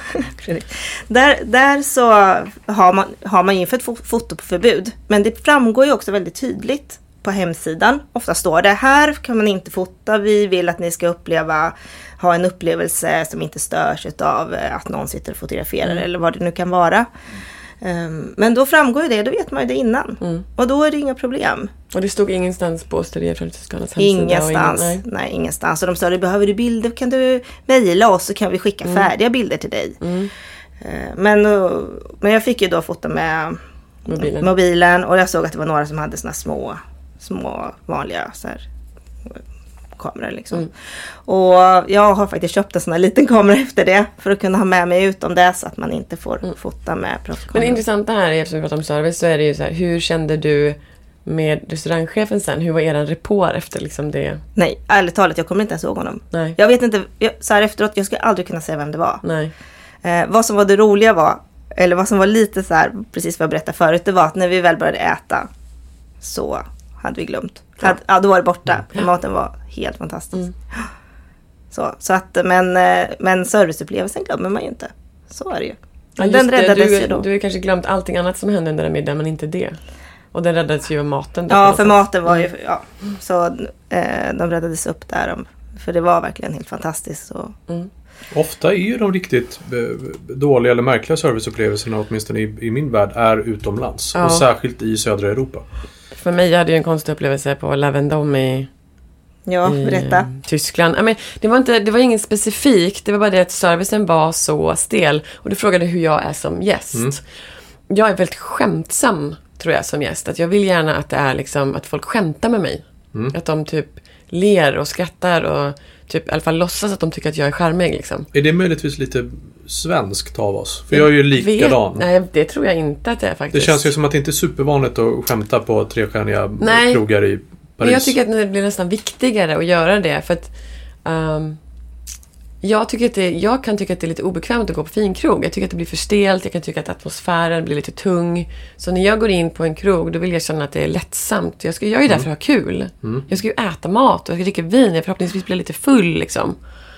där, där så har man, har man infört fo- fotoförbud. Men det framgår ju också väldigt tydligt på hemsidan. Ofta står det här kan man inte fota. Vi vill att ni ska uppleva, ha en upplevelse som inte störs av att någon sitter och fotograferar Mm. eller vad det nu kan vara. Um, men då framgår ju det, då vet man ju det innan. Mm. Och då är det inga problem. Och det stod ingenstans på Osteria Frälsningsarméns hemsida? Ingenstans. Och ingen, nej. nej. ingenstans. Och de sa, behöver du bilder kan du mejla oss så kan vi skicka Mm. färdiga bilder till dig. Mm. Uh, men, uh, men jag fick ju då fota med Mobilen. mobilen. Och jag såg att det var några som hade såna små, små vanliga så här, kameror liksom. Mm. Och jag har faktiskt köpt en sån här liten kamera efter det. För att kunna ha med mig ut om det så att man inte får Mm. fota med proffskameror. Men det intressanta här, eftersom vi pratar om service, så är det ju så här, hur kände du med restaurangchefen sen? Hur var eran rapport efter liksom det? Nej, ärligt talat, jag kommer inte ens ihåg honom. Nej. Jag vet inte, jag, så här efteråt, jag skulle aldrig kunna säga vem det var. Nej. Eh, vad som var det roliga var, eller vad som var lite så här, precis vad jag berättade förut, det var att när vi väl började äta så hade vi glömt. Ja. Hade, ja, då var det borta. För maten var helt fantastisk. Mm. Så, så att, men, eh, men serviceupplevelsen glömmer man ju inte. Så är det ju. Ja, Men just den räddades det. ju Du, då. du har kanske glömt allting annat som hände under den middagen, men inte det. Och den räddades ju av maten. då på Ja, något för sätt. maten var ju, ja. Så eh, de räddades upp där. För det var verkligen helt fantastiskt. Så. Mm. Ofta är ju de riktigt eh, dåliga eller märkliga serviceupplevelserna, åtminstone i, i min värld, är utomlands. Ja. Och särskilt i södra Europa. För mig hade jag en konstig upplevelse på La Vendôme i, Ja, i berätta. Tyskland. I men, det var inte, det var ingen specifikt. Det var bara det att servicen var så stel. Och du frågade hur jag är som gäst. Mm. Jag är väldigt skämtsam, tror jag, som gäst. Att jag vill gärna att det är liksom att folk skämtar med mig. Mm. Att de typ ler och skrattar och typ i alla fall låtsas att de tycker att jag är charmig liksom. Är det möjligtvis lite svenskt av oss? För jag är ju likadan. Vet, nej, det tror jag inte att det är Det faktiskt. känns ju som att det inte är supervanligt att skämta på trestjärniga Nej. krogar i Paris. Men jag tycker att det blir nästan viktigare att göra det. För att um, jag, tycker att det, jag kan tycka att det är lite obekvämt att gå på finkrog. Jag tycker att det blir för stelt. Jag kan tycka att atmosfären blir lite tung. Så när jag går in på en krog, då vill jag känna att det är lättsamt. Jag, ska, jag är ju där för att ha kul. Mm. Jag ska ju äta mat och jag ska dricka vin. Jag förhoppningsvis blir lite full liksom.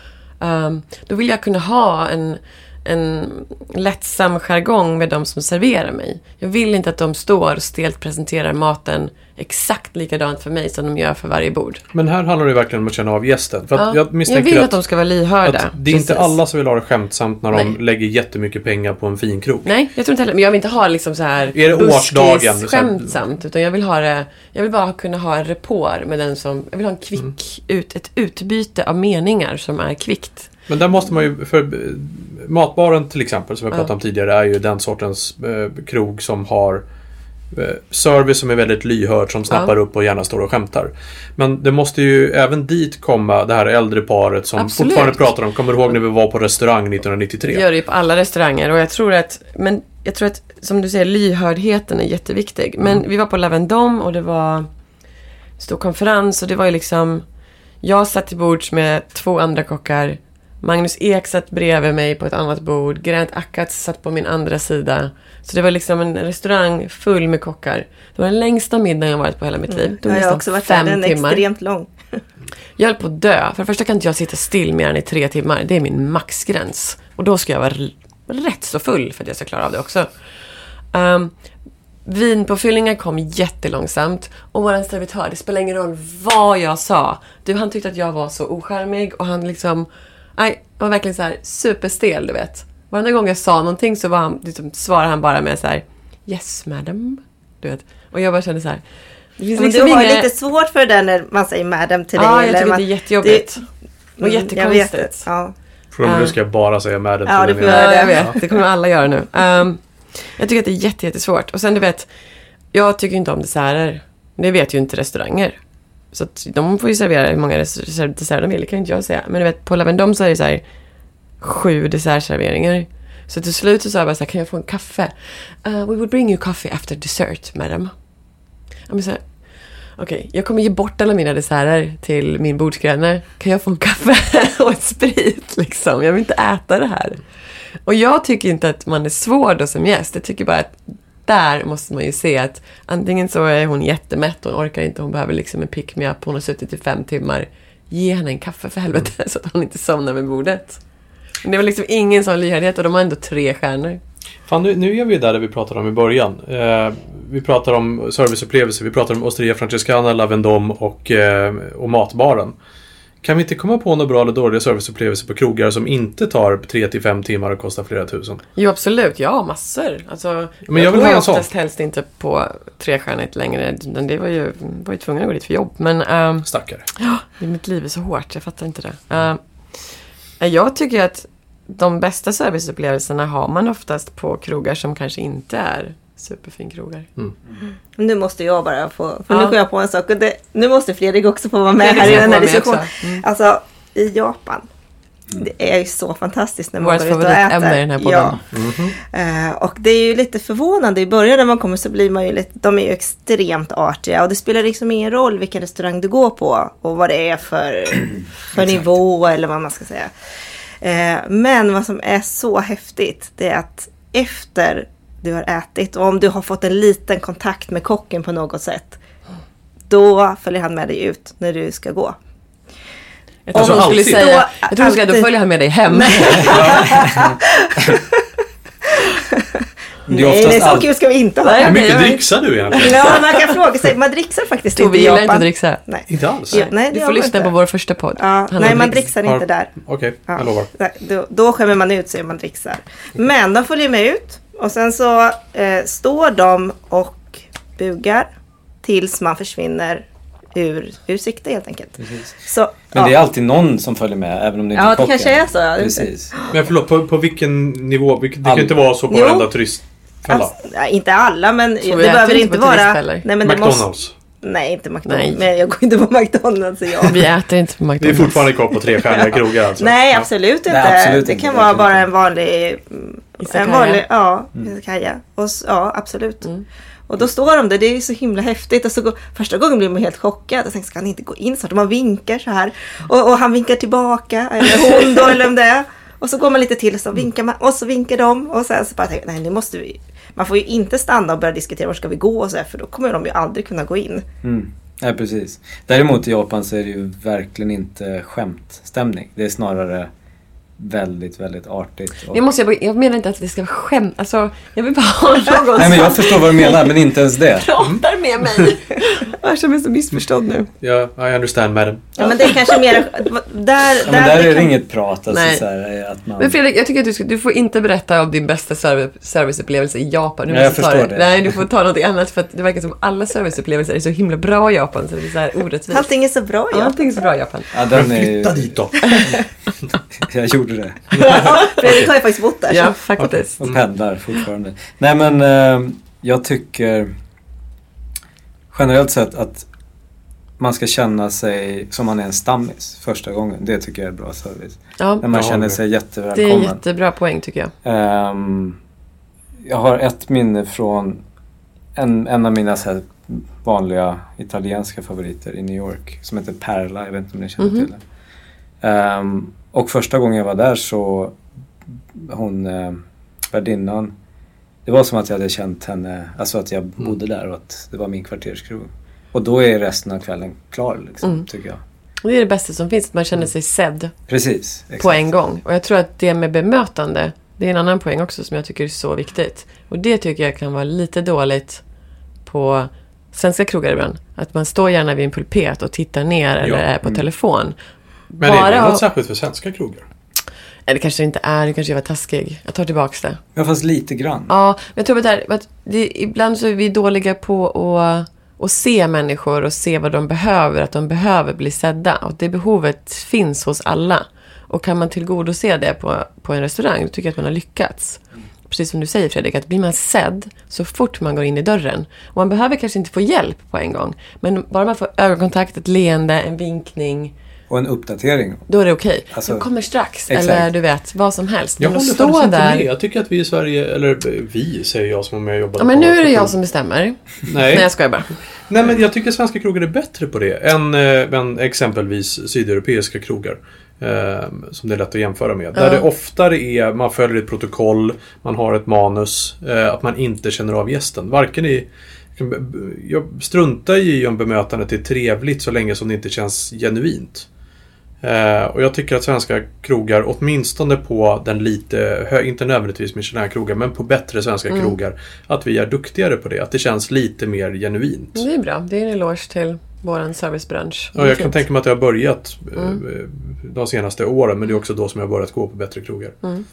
Um, då vill jag kunna ha en, en lättsam jargong med de som serverar mig. Jag vill inte att de står och stelt presenterar maten exakt likadant för mig som de gör för varje bord. Men här handlar det verkligen om att känna av gästen. För att Ja, jag jag misstänker vill att, att, de ska vara lyhörda. att det är inte Precis. alla som vill ha det skämtsamt när de Nej. lägger jättemycket pengar på en fin krog. Nej, jag tror inte heller. Men jag vill inte ha liksom så här Är det årsdagen, liksom? skämtsamt. Utan jag vill ha det. Jag vill bara kunna ha en rapport med den som. Jag vill ha en kvick Mm. ut, ett utbyte av meningar som är kvickt. Men där måste man ju, för matbaren till exempel som jag pratade Ja. om tidigare är ju den sortens eh, krog som har eh, service som är väldigt lyhörd, som snappar Ja. upp och gärna står och skämtar. Men det måste ju även dit komma det här äldre paret som Absolut. fortfarande pratar om, kommer du ihåg när vi var på restaurang nittonhundranittiotre? Det gör det ju på alla restauranger och jag tror att, men jag tror att som du säger, lyhördheten är jätteviktig. Men Mm. vi var på La Vendôme och det var stor konferens och det var ju liksom, jag satt till bords med två andra kockar. Magnus Ek satt bredvid mig på ett annat bord. Grant Akats satt på min andra sida. Så det var liksom en restaurang full med kockar. Det var den längsta middagen jag varit på hela mitt liv. Det Ja, tog jag har nästan också varit där, fem den är timmar. extremt lång. Jag höll på att dö. För det första kan inte jag sitta still mer än i tre timmar. Det är min maxgräns. Och då ska jag vara r- rätt så full för att jag ska klara av det också. Um, vinpåfyllningar kom jättelångsamt. Och våran servitör, det spelar ingen roll vad jag sa. Du, han tyckte att jag var så ocharmig. Och han liksom, nej, var verkligen så här superstel, du vet. Varenda gång jag sa någonting så var han, liksom, svarade han bara med så här: yes madam. Du vet. Och jag bara kände så här. Det finns Men liksom du har inga... lite svårt för det när man säger madam till dig. Ja, jag eller tycker man, det är jättejobbigt. Och Mm, jättekonstigt. jag vet, ja. Från nu ska jag bara säga madam Ja, till det den får ena. jag Ja, jag vet. Det kommer alla göra nu. Um, jag tycker att det är jätte, jättesvårt. Och sen du vet, jag tycker inte om desserter. Det vet ju inte restauranger. Så att de får ju servera hur många desserter de vill, det kan inte jag säga. Men du vet, på La Vendôme så är det så här sju dessertserveringar. Så till slut så sa jag bara så här, kan jag få en kaffe? Uh, we would bring you coffee after dessert, madam. Jag menar så här, okej, okay, jag kommer ge bort alla mina desserter till min bordsgranne. Kan jag få en kaffe och ett sprit liksom? Jag vill inte äta det här. Och jag tycker inte att man är svår då som gäst. Jag tycker bara att där måste man ju se att antingen så är hon jättemätt och hon orkar inte, hon behöver liksom en pick-me-up, hon har suttit i fem timmar. Ge henne en kaffe för helvete så att hon inte somnar vid bordet. Men det var liksom ingen sån lyhördhet och de har ändå tre stjärnor. Fan, nu, nu är vi där, där vi pratade om i början. Eh, vi pratar om serviceupplevelser, vi pratar om Osteria Francescana, La Vendôme och, eh, och matbaren. Kan vi inte komma på några bra eller dåliga serviceupplevelser på krogar som inte tar tre till fem timmar och kostar flera tusen? Jo, absolut. Ja, massor. Alltså, men jag vill ha en sån. Oftast helst inte på trestjärnigt längre. Det var ju, var ju tvungen att gå dit för jobb. Men, um, stackare. Ja, mitt liv är så hårt. Jag fattar inte det. Uh, jag tycker att de bästa serviceupplevelserna har man oftast på krogar som kanske inte är superfin krogar. Mm. Mm. Nu måste jag bara få, för ja. nu går jag på en sak. Och det, nu måste Fredrik också få vara med Fredrik här i den här diskussionen. Mm. Alltså, i Japan, mm. det är ju så fantastiskt när man går ut och äter. I den här podden. Ja. Mm-hmm. Uh, och det är ju lite förvånande. I början när man kommer så blir man ju lite, de är ju extremt artiga. Och det spelar liksom ingen roll vilken restaurang du går på. Och vad det är för, för nivå eller vad man ska säga. Uh, men vad som är så häftigt, det är att efter du har ätit och om du har fått en liten kontakt med kocken på något sätt, då följer han med dig ut när du ska gå. Jag tror hon skulle säga, då, jag tror hon ska, då följer han med dig hem. Nej, nej, nej, så all... kul ska vi inte ha. Hur mycket dricksar du egentligen? Ja, man kan fråga sig, man dricksar faktiskt inte i Japan. Vi inte dricksa. Nej. Inte alls? Ja, nej, du får lyssna inte. på vår första podd. Ja, nej, man dricksar inte där. Okej, okay, ja. jag lovar. Då, då skämmer man ut sig om man dricksar. Men de följer med ut. Och sen så eh, står de och bugar tills man försvinner ur, ur sikte helt enkelt. Så, men ja. det är alltid någon som följer med, även om det inte ja, är kocken. Ja, det kanske är så. Ja. Precis. Men förlåt, på, på vilken nivå? Det kan ju inte vara så på jo. varenda turistfälla. Alltså, ja, inte alla, men så det behöver inte vara... Nej, men McDonalds. Det måste, nej, inte McDonalds. Nej. Men jag går inte på McDonalds. Ja. Vi äter inte på McDonalds. Det är fortfarande kvar på trestjärniga krogar alltså. Nej, absolut inte. Nej, absolut det inte. kan vara bara en vanlig... Izakaya. En vanlig, ja, mm. Izakaya. Och, ja, absolut. Mm. Och då står de där, det är så himla häftigt. Och så går, första gången blir man helt chockad. Och sen ska han inte gå in så att man vinkar så här. Och, och han vinkar tillbaka. Eller hon då, eller om det är. Och så går man lite till och så vinkar man. Och så vinkar de. Och sen så bara tänker nej, nu måste vi... Man får ju inte stanna och börja diskutera var ska vi gå och så här, för då kommer de ju aldrig kunna gå in. Mm. Ja, precis. Däremot i Japan så är det ju verkligen inte skämtstämning. Det är snarare väldigt, väldigt artigt. Och... Jag, måste, jag, jag menar inte att det ska vara skämt. Alltså, jag vill bara ha någon Nej, men jag förstår vad du menar, men inte ens det. pratar med mig. Jag känner mig så missförstådd nu. Ja, I understand, madam. Ja, men det är kanske mer... Där, ja, men där, där är det kan... inget prat. Alltså, Nej. Så här, att man... Men Fredrik, jag tycker att du, ska, du får inte berätta om din bästa service, serviceupplevelse i Japan. Du ja, jag förstår det. det. Nej, du får ta något annat för att det verkar som alla serviceupplevelser är så himla bra i Japan. Så det är så här orättvist. Allting är så bra i Japan. Allting är så bra i Japan. Ja, den är... Flytta dit då. Jag gjorde det. Fredrik har ju faktiskt bott där. Ja, faktiskt. Och pendlar fortfarande. Nej, men eh, jag tycker generellt sett att man ska känna sig som man är en stammis första gången. Det tycker jag är bra service. Ja. När man ja, känner det. sig jättevälkommen. Det är jättebra poäng tycker jag. Um, jag har ett minne från en, en av mina så här vanliga italienska favoriter i New York som heter Perla. Jag vet inte om ni känner mm-hmm. till den. Um, och första gången jag var där så hon eh, värdinnan, det var som att jag hade känt henne, alltså att jag bodde där och att det var min kvarterskrog. Och då är resten av kvällen klar liksom, mm. tycker jag. Och det är det bästa som finns, att man känner sig sedd. Precis, exakt. På en gång. Och jag tror att det med bemötande, det är en annan poäng också som jag tycker är så viktigt. Och det tycker jag kan vara lite dåligt på svenska krogar ibland. Att man står gärna vid en pulpet och tittar ner eller ja. är på mm. telefon. Men Bara är det något särskilt för svenska krogar? Nej, det kanske inte är. Det kanske jag var taskig. Jag tar tillbaka det. Ja, fast lite grann. Ja, men jag tror att, det här, att det, ibland så är vi dåliga på att, att se människor och se vad de behöver. Att de behöver bli sedda. Och det behovet finns hos alla. Och kan man tillgodose det på, på en restaurang, då tycker jag att man har lyckats. Precis som du säger, Fredrik, att blir man sedd så fort man går in i dörren. Och man behöver kanske inte få hjälp på en gång. Men bara man får ögonkontakt, ett leende, en vinkning, Och en uppdatering. Då är det okej. Okay. Alltså, de kommer strax. exakt. Eller du vet, vad som helst. Jag men håller stå faktiskt där. inte med. Jag tycker att vi i Sverige, eller vi säger jag som om jag jobbar ja, men nu är det jag som bestämmer. Nej. Nej, jag skojar bara. Nej, men jag tycker svenska krogar är bättre på det än, än exempelvis sydeuropeiska krogar. Eh, som det är lätt att jämföra med. Där ja. det oftare är, man följer ett protokoll, man har ett manus, eh, att man inte känner av gästen. Varken i, jag struntar i om bemötandet är trevligt så länge som det inte känns genuint. Eh, och jag tycker att svenska krogar, åtminstone på den lite, hö, inte nödvändigtvis Michelin-krogar, men på bättre svenska mm. krogar, att vi är duktigare på det. Att det känns lite mer genuint. Det är bra, det är en eloge till våran servicebransch. Ja, jag kan tänka mig att jag har börjat mm. de senaste åren, men det är också då som jag har börjat gå på bättre krogar. Mm.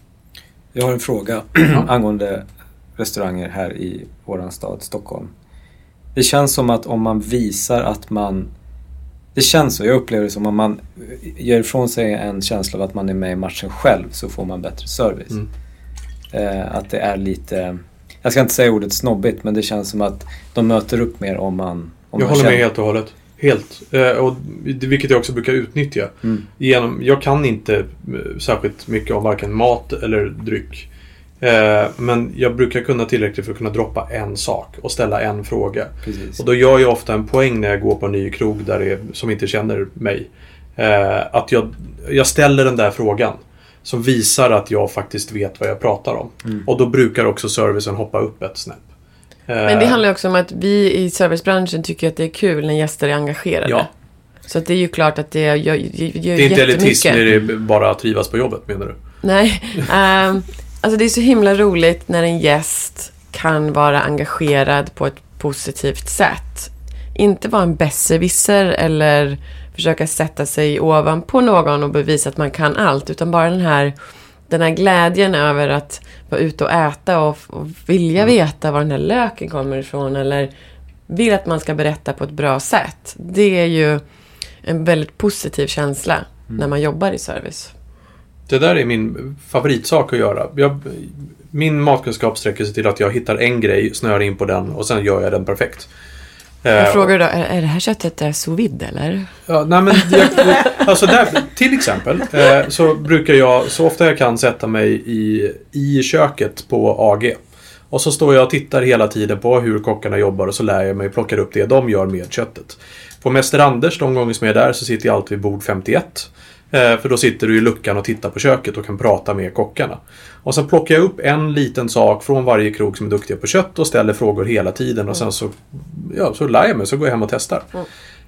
Jag har en fråga angående restauranger här i våran stad, Stockholm. Det känns som att om man visar att man... Det känns så, jag upplever det som om man gör ifrån sig en känsla av att man är med i matchen själv, så får man bättre service. Mm. Eh, att det är lite... Jag ska inte säga ordet snobbigt, men det känns som att de möter upp mer om man... Om jag man håller känner. med helt och hållet. Helt. Eh, och, vilket jag också brukar utnyttja. Mm. Genom, jag kan inte eh, särskilt mycket om varken mat eller dryck. Eh, men jag brukar kunna tillräckligt för att kunna droppa en sak och ställa en fråga. Precis. Och då gör jag ofta en poäng när jag går på en ny krog där det är, som inte känner mig. Eh, att jag, jag ställer den där frågan som visar att jag faktiskt vet vad jag pratar om. Mm. Och då brukar också servicen hoppa upp ett snäpp. Men det handlar också om att vi i servicebranschen tycker att det är kul när gäster är engagerade. Ja. Så att det är ju klart att det gör, gör, gör det är inte elitism när det bara trivas på jobbet, menar du? Nej, um, alltså det är så himla roligt när en gäst kan vara engagerad på ett positivt sätt. Inte vara en besserwisser eller försöka sätta sig ovanpå någon och bevisa att man kan allt, utan bara den här Den här glädjen över att vara ute och äta och, och vilja veta var den här löken kommer ifrån, eller vill att man ska berätta på ett bra sätt. Det är ju en väldigt positiv känsla mm. när man jobbar i service. Det där är min favoritsak att göra. Jag, min matkunskap sträcker sig till att jag hittar en grej, snör in på den och sen gör jag den perfekt. Jag frågar då, är, är det här köttet är sous vide eller? Ja, nej men jag, alltså där, till exempel eh, så brukar jag så ofta jag kan sätta mig i, i köket på A G. Och så står jag och tittar hela tiden på hur kockarna jobbar och så lär jag mig plocka upp det de gör med köttet. På Mäster Anders, de gånger som jag är där, så sitter jag alltid vid bord femtioett. Eh, för då sitter du i luckan och tittar på köket och kan prata med kockarna. Och sen plockar jag upp en liten sak från varje krog som är duktiga på kött och ställer frågor hela tiden. Och mm. sen så, ja, så lär jag mig, så går jag hem och testar. Mm.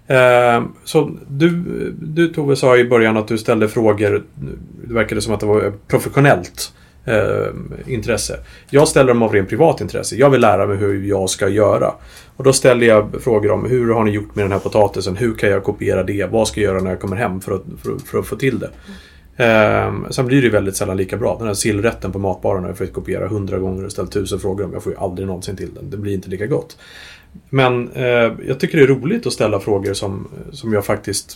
Eh, så du, du Tove sa i början att du ställde frågor, det verkade som att det var professionellt eh, intresse. Jag ställer dem av rent privat intresse. Jag vill lära mig hur jag ska göra. Och då ställer jag frågor om hur har ni gjort med den här potatisen? Hur kan jag kopiera det? Vad ska jag göra när jag kommer hem för att, för, för att få till det? Mm. Eh, sen blir det väldigt sällan lika bra. Den här sillrätten på matbaren har jag fått kopiera hundra gånger och ställt tusen frågor om. Jag får ju aldrig någonsin till den. Det blir inte lika gott. Men eh, jag tycker det är roligt att ställa frågor som, som jag faktiskt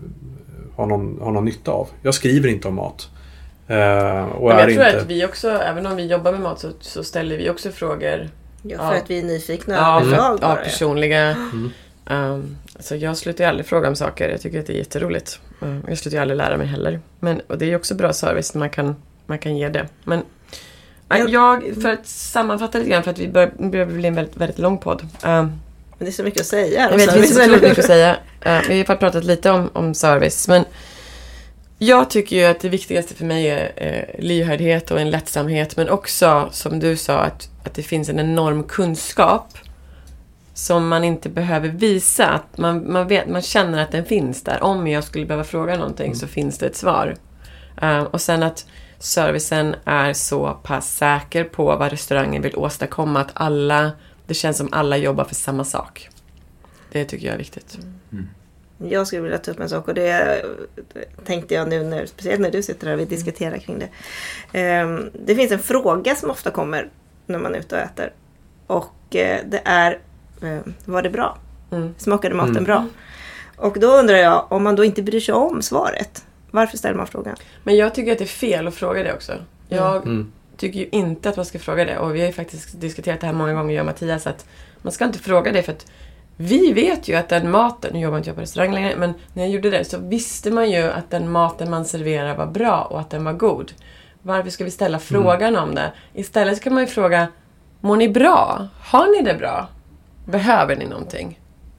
har någon, har någon nytta av. Jag skriver inte om mat. Eh, och Men jag är tror inte... att vi också, även om vi jobbar med mat, så, så ställer vi också frågor. Ja, för ja. att vi är nyfikna. Ja, för, ja, ja personliga. Mm. Um, så jag slutar ju aldrig fråga om saker. Jag tycker att det är jätteroligt. Um, jag slutar ju aldrig lära mig heller. Men, och det är ju också bra service när man kan, man kan ge det. Men jag, jag, för att sammanfatta lite grann, för att vi börjar, börjar bli en väldigt, väldigt lång podd. Um, men det är så mycket att säga. Jag vet, det är så otroligt mycket att säga. Uh, vi har ju pratat lite om, om service. Men jag tycker ju att det viktigaste för mig är eh, lyhördhet och en lättsamhet. Men också, som du sa, att, att det finns en enorm kunskap som man inte behöver visa. Att man, man, vet, man känner att den finns där. Om jag skulle behöva fråga någonting mm. så finns det ett svar. Uh, och sen att servicen är så pass säker på vad restaurangen vill åstadkomma. Att alla, det känns som alla jobbar för samma sak. Det tycker jag är viktigt. Mm. Jag skulle vilja ta upp en sak, och det tänkte jag nu, när, speciellt när du sitter här och vi diskuterar kring det. Um, det finns en fråga som ofta kommer när man är ute och äter. Och uh, det är, uh, var det bra? Mm. Smakade maten mm. bra? Och då undrar jag, om man då inte bryr sig om svaret, varför ställer man frågan? Men jag tycker att det är fel att fråga det också. Jag mm. tycker ju inte att man ska fråga det. Och vi har ju faktiskt diskuterat det här många gånger, jag och Mattias, att man ska inte fråga det, för att vi vet ju att den maten, nu jobbar inte jag på restaurang längre, men när jag gjorde det så visste man ju att den maten man serverar var bra och att den var god. Varför ska vi ställa frågan mm. om det? Istället kan man ju fråga, mår ni bra? Har ni det bra? Behöver ni någonting?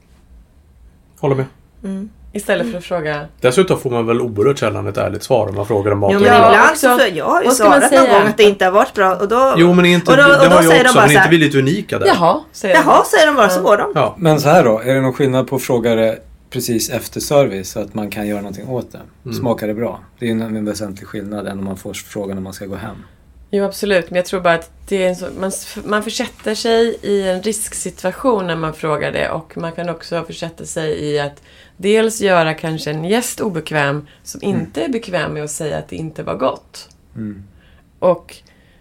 Håller med. Mm. Istället för att fråga... Dessutom får man väl oerhört sällan ett ärligt svar om man frågar om maten. Jo, men ibland så för, jag har ju svarat någon gång att det inte har varit bra. Och då, jo, men inte, och då, det och då har jag också, men inte vi lite unika där. Jaha, säger, Jaha, säger de bara, så går de. Ja. Men så här då, är det någon skillnad på att fråga det precis efter service så att man kan göra någonting åt det? Mm. Smakar det bra? Det är ju en väsentlig skillnad än om man får frågan när man ska gå hem. Jo, absolut. Men jag tror bara att det är en så, man, man försätter sig i en risksituation när man frågar det. Och man kan också försätta sig i att dels göra kanske en gäst obekväm som mm. inte är bekväm med att säga att det inte var gott. Mm. Och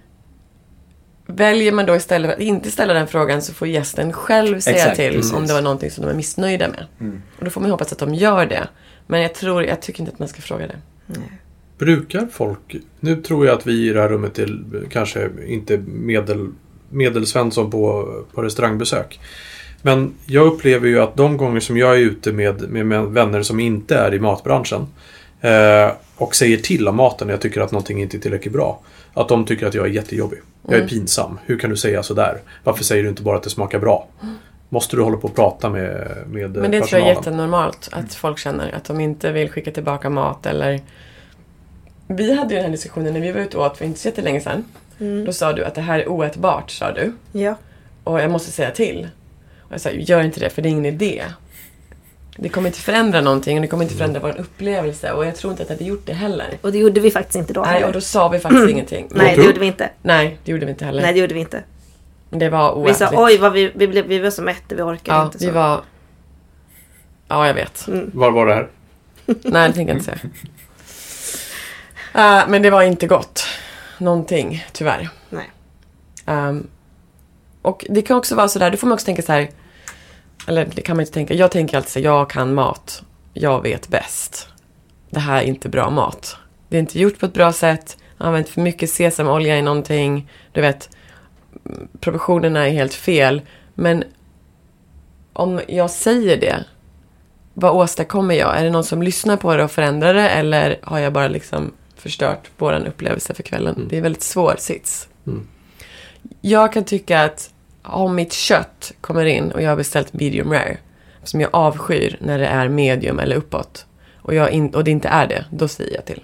väljer man då istället för att inte ställa den frågan så får gästen själv säga Exakt, till precis. Om det var någonting som de är missnöjda med. Mm. Och då får man hoppas att de gör det. Men jag tror, jag tycker inte att man ska fråga det. Mm. Brukar folk, nu tror jag att vi i det här rummet är kanske inte medel, medelsvensson på, på restaurangbesök. Men jag upplever ju att de gånger som jag är ute med, med, med vänner som inte är i matbranschen eh, och säger till om maten och jag tycker att någonting inte är tillräckligt bra. Att de tycker att jag är jättejobbig. Jag är mm. pinsam. Hur kan du säga så där? Varför säger du inte bara att det smakar bra? Måste du hålla på och prata med, med Men det personalen? tror jag är jättenormalt att folk känner att de inte vill skicka tillbaka mat eller... Vi hade ju den här diskussionen när vi var ute och åt för inte så jättelänge sedan. Mm. Då sa du att det här är oätbart, sa du. Ja. Och jag måste säga till. Och jag sa, gör inte det för det är ingen idé. Det kommer inte förändra någonting och det kommer inte förändra vår upplevelse. Och jag tror inte att det hade gjort det heller. Och det gjorde vi faktiskt inte då. Nej, och då sa vi faktiskt ingenting. Nej, det gjorde vi inte. Nej, det gjorde vi inte heller. Nej, det gjorde vi inte. Det var oätligt. Vi sa, oj, vad vi, vi, blev, vi var så mätta, vi orkade ja, inte så. Vi var... Ja, jag vet. Mm. Var var det här? Nej, det tänker jag inte säga. Uh, men det var inte gott. Någonting, tyvärr. Nej. Um, och det kan också vara så där, du får man också tänka så här, eller det kan man inte tänka, jag tänker alltid så här, jag kan mat, jag vet bäst. Det här är inte bra mat. Det är inte gjort på ett bra sätt, jag har använt för mycket sesamolja i någonting, du vet, proportionerna är helt fel. Men om jag säger det, vad åstadkommer jag? Är det någon som lyssnar på det och förändrar det, eller har jag bara liksom förstört våran upplevelse för kvällen? Mm. Det är väldigt svår sits. Mm. Jag kan tycka att om mitt kött kommer in och jag har beställt medium rare, som jag avskyr när det är medium eller uppåt, och, jag in, och det inte är det, då säger jag till.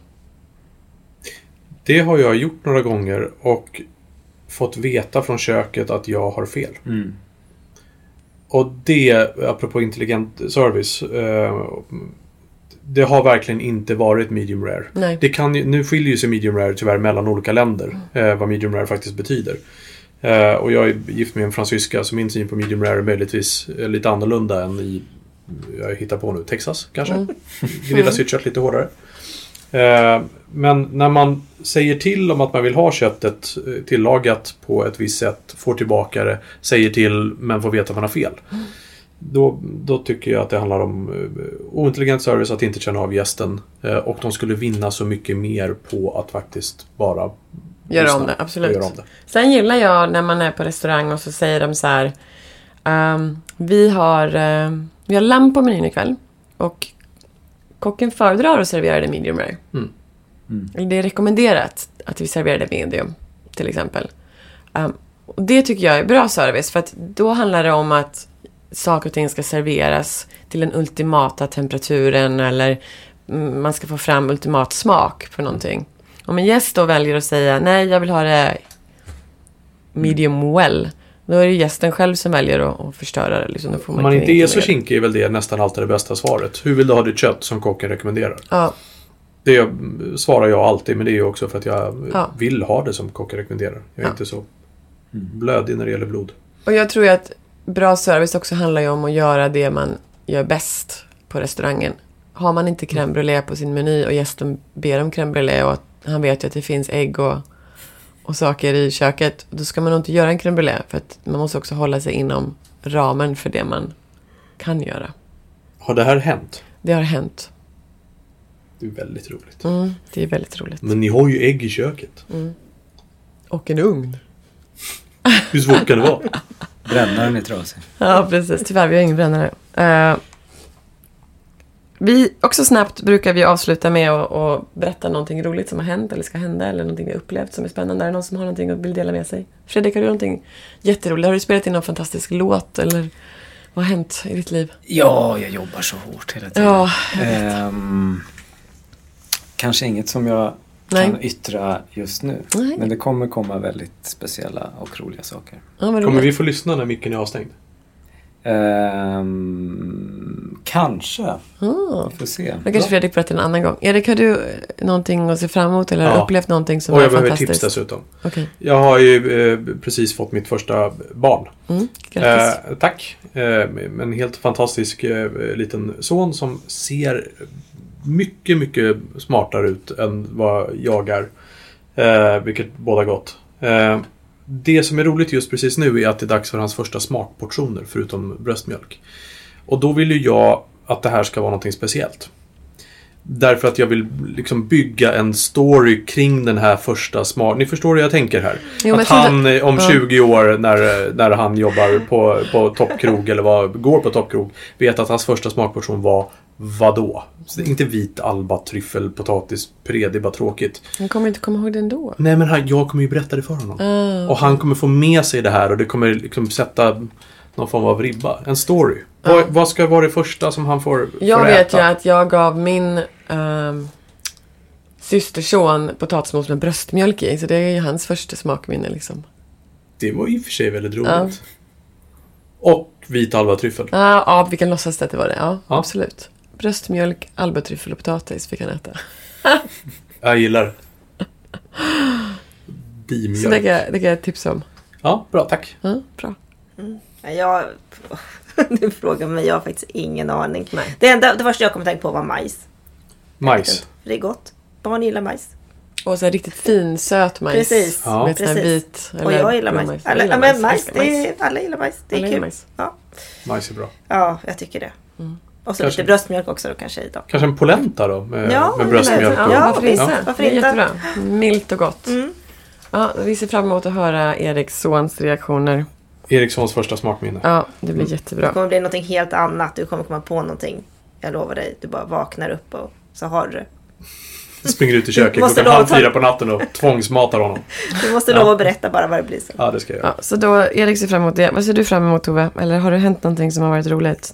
Det har jag gjort några gånger och fått veta från köket att jag har fel. Mm. Och det, apropå intelligent service, eh, det har verkligen inte varit medium rare. Nej. Det kan, nu skiljer sig medium rare tyvärr mellan olika länder, eh, vad medium rare faktiskt betyder. Eh, och jag är gift med en fransyska, så min syn på medium rare är möjligtvis lite annorlunda än i, jag hittar på nu, Texas kanske. Mm. Grilla sitt kött lite hårdare. Eh, men när man säger till om att man vill ha köttet tillagat på ett visst sätt, får tillbaka det, säger till men får veta att man har fel. Mm. Då, då tycker jag att det handlar om ointelligent service, att inte känna av gästen, eh, och de skulle vinna så mycket mer på att faktiskt bara göra om det, absolut. Göra om det. Sen gillar jag när man är på restaurang och så säger de så här, um, vi har uh, vi har lamm på menyn ikväll och kocken föredrar att servera det medium rare. Mm. Mm. Det är rekommenderat att vi serverar det medium, till exempel. Um, och det tycker jag är bra service, för att då handlar det om att saker och ting ska serveras till den ultimata temperaturen, eller man ska få fram ultimat smak på någonting. Om en gäst då väljer att säga nej, jag vill ha det medium well, då är det gästen själv som väljer att, att förstöra det. Liksom, då får man Om man inte är så mer. kinkig är väl det nästan alltid det bästa svaret. Hur vill du ha ditt kött som kocken rekommenderar? Ja. Det svarar jag alltid, men det är ju också för att jag ja. vill ha det som kocken rekommenderar. Jag är ja. inte så blödig när det gäller blod. Och jag tror ju att bra service också handlar ju om att göra det man gör bäst på restaurangen. Har man inte crème brûlée på sin meny och gästen ber om crème brûlée och han vet ju att det finns ägg och, och saker i köket, då ska man nog inte göra en crème brûlée, för att man måste också hålla sig inom ramen för det man kan göra. Har det här hänt? Det har hänt. Det är väldigt roligt. Mm, det är väldigt roligt. Men ni har ju ägg i köket. Mm. Och en ugn. Hur svårt kan det vara? Brännaren är trasig. Ja, precis. Tyvärr, vi har ingen brännare. Uh, vi, också snabbt brukar vi avsluta med att, att berätta någonting roligt som har hänt eller ska hända. Eller någonting vi har upplevt som är spännande. Är det någon som har någonting och vill dela med sig? Fredrik, har du någonting jätteroligt? Har du spelat in någon fantastisk låt? Eller vad har hänt i ditt liv? Ja, jag jobbar så hårt hela tiden. Ja, um, kanske inget som jag Nej. kan yttra just nu. Nej. Men det kommer komma väldigt speciella och roliga saker. Ja, men Kommer vi få lyssna när micken är avstängd? Um, kanske. Ah. Vi får se. Då kanske Fredrik berättar en annan gång. Erik, har du någonting att se fram emot eller Ja. upplevt någonting som Och är jag behöver fantastiskt? tips dessutom. Okay. Jag har ju eh, precis fått mitt första barn. Mm, grattis. Eh, tack. Eh, en helt fantastisk eh, liten son som ser mycket, mycket smartare ut än vad jag är. Eh, vilket båda gott. Eh, det som är roligt just precis nu är att det är dags för hans första smakportioner förutom bröstmjölk. Och då vill ju jag att det här ska vara någonting speciellt. Därför att jag vill liksom bygga en story kring den här första smak. Ni förstår hur jag tänker här. Jo, att han det... om tjugo år när, när han jobbar på, på toppkrog eller vad, går på toppkrog vet att hans första smakportion var vadå? Så det är inte vit alba, tryffel, potatis, puré, det är bara tråkigt. Han kommer inte komma ihåg det ändå. Nej, men han, jag kommer ju berätta det för honom. Ah, okay. Och han kommer få med sig det här och det kommer liksom sätta någon form av ribba. En story. Ah. Vad, vad ska vara det första som han får, jag får vet äta? ju att jag gav min um, systerson potatismos med bröstmjölk i. Så det är ju hans första smakminne liksom. Det var i och för sig väldigt roligt. Ja. Och vit alba tryffel. Ja, ja, vi kan låtsas att det var det. Ja, ja. Absolut. Bröstmjölk, albatryffel och potatis fick han äta. Jag gillar bimjölk. Så det kan, det kan jag tipsa om. Ja, bra, tack. Ja, bra. Mm. Jag, du frågar mig, jag har faktiskt ingen aning. Nej. Det, enda, det första jag kom att tänka på var majs. Majs. Det är gott. Barn gillar majs. Och så här riktigt fin, söt majs. Precis. Ja. Med Precis. Vit, och jag gillar majs. majs. Alla, gillar men majs, det är, alla gillar majs. Det är alla kul. Majs. Ja. Majs är bra. Ja, jag tycker det. Mm. Och så kanske lite bröstmjölk också då kanske i då. Kanske en polenta då med, ja, med bröstmjölk. Ja, och, ja, varför inte? Ja. Varför inte? Jättebra. Milt och gott. Mm. Ja, vi ser fram emot att höra Eriks sons reaktioner. Erikssons första smakminne. Ja, det blir mm. jättebra. Det kommer bli någonting helt annat. Du kommer komma på någonting. Jag lovar dig. Du bara vaknar upp och så har du det. Du springer ut i köket klockan halv fyra på natten och tvångsmatar honom. Du måste ja. lova att berätta bara vad det blir så. Ja, det ska jag göra. Ja, så då, Erik ser fram emot det. Vad ser du fram emot, Tove? Eller har det hänt någonting som har varit roligt?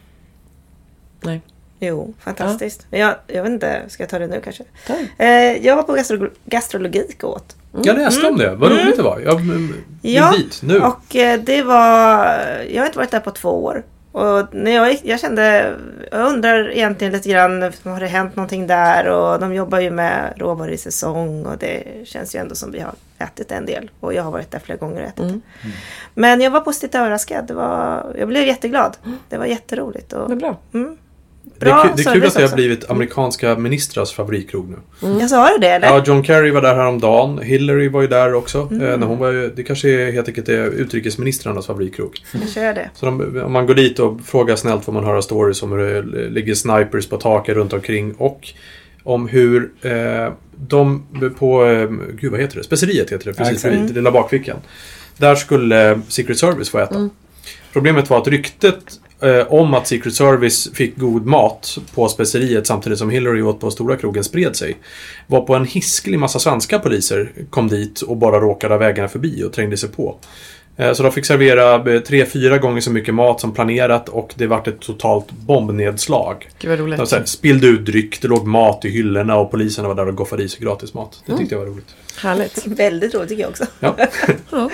Nej. Jo, fantastiskt. Ja. Jag, jag vet inte, ska jag ta det nu kanske? Eh, jag var på gastro- gastrologik åt. Mm. Jag läste om det. Vad roligt mm. det var. Jag vill ja, dit nu. Och eh, det var... Jag har inte varit där på två år. Och när jag, jag kände... Jag undrar egentligen lite grann, har det hänt någonting där? Och de jobbar ju med råvaror i säsong. Och det känns ju ändå som vi har ätit en del. Och jag har varit där flera gånger och ätit mm. det. Men jag var positivt överraskad. Det var, jag blev jätteglad. Det var jätteroligt. Och, det är bra. Mm. Det är, det är kul att det har blivit amerikanska ministrars favoritkrog nu. Mm. Jag sa det, eller? Ja, John Kerry var där häromdagen. Hillary var ju där också. Mm. När hon var ju, det kanske är helt enkelt är utrikesministrarnas favoritkrog. Kanske är det. Så de, om man går dit och frågar snällt får man höra stories om hur det ligger snipers på taket runt omkring. Och om hur eh, de på, eh, gud vad heter det? Speceriet heter det, precis mm. vid lilla bakfickan. Där skulle Secret Service få äta. Mm. Problemet var att ryktet eh, om att Secret Service fick god mat på speceriet samtidigt som Hillary åt på stora krogen spred sig var på en hisklig massa svenska poliser kom dit och bara råkade vägarna förbi och trängde sig på. Eh, så de fick servera tre, fyra gånger så mycket mat som planerat och det vart ett totalt bombnedslag. Gud vad roligt. De så här, spillde ut dryck, det låg mat i hyllorna och poliserna var där och goffade i sig gratis mat. Det tyckte mm. jag var roligt. Härligt. Väldigt roligt tycker jag också. Ja. ja.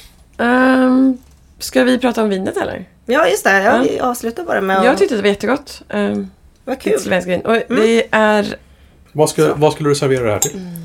Um, ska vi prata om vinet eller? Ja, just det. Jag ja. avslutar bara med att... Jag tyckte det var jättegott. Um, vad kul. Svensk vin. Och mm. det är... Vad, ska, vad skulle du servera det här till? Mm.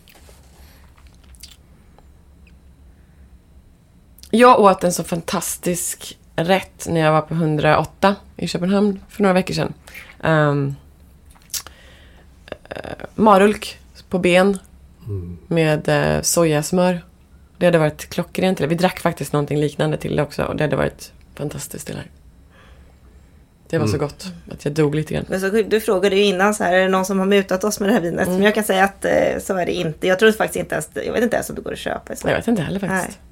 Jag åt en så fantastisk rätt när jag var på hundraåtta i Köpenhamn för några veckor sedan. Um, uh, marulk på ben mm. med uh, sojasmör. Det hade varit klockrent till det. Vi drack faktiskt någonting liknande till det också. Och det hade varit fantastiskt till det här. Det var mm. så gott att jag dog lite grann. Men så, du frågade ju innan så här, är det någon som har mutat oss med det här vinet? Mm. Men jag kan säga att eh, så är det inte. Jag tror faktiskt inte ens, jag vet inte ens om det går att köpa. Så. Jag vet inte heller faktiskt.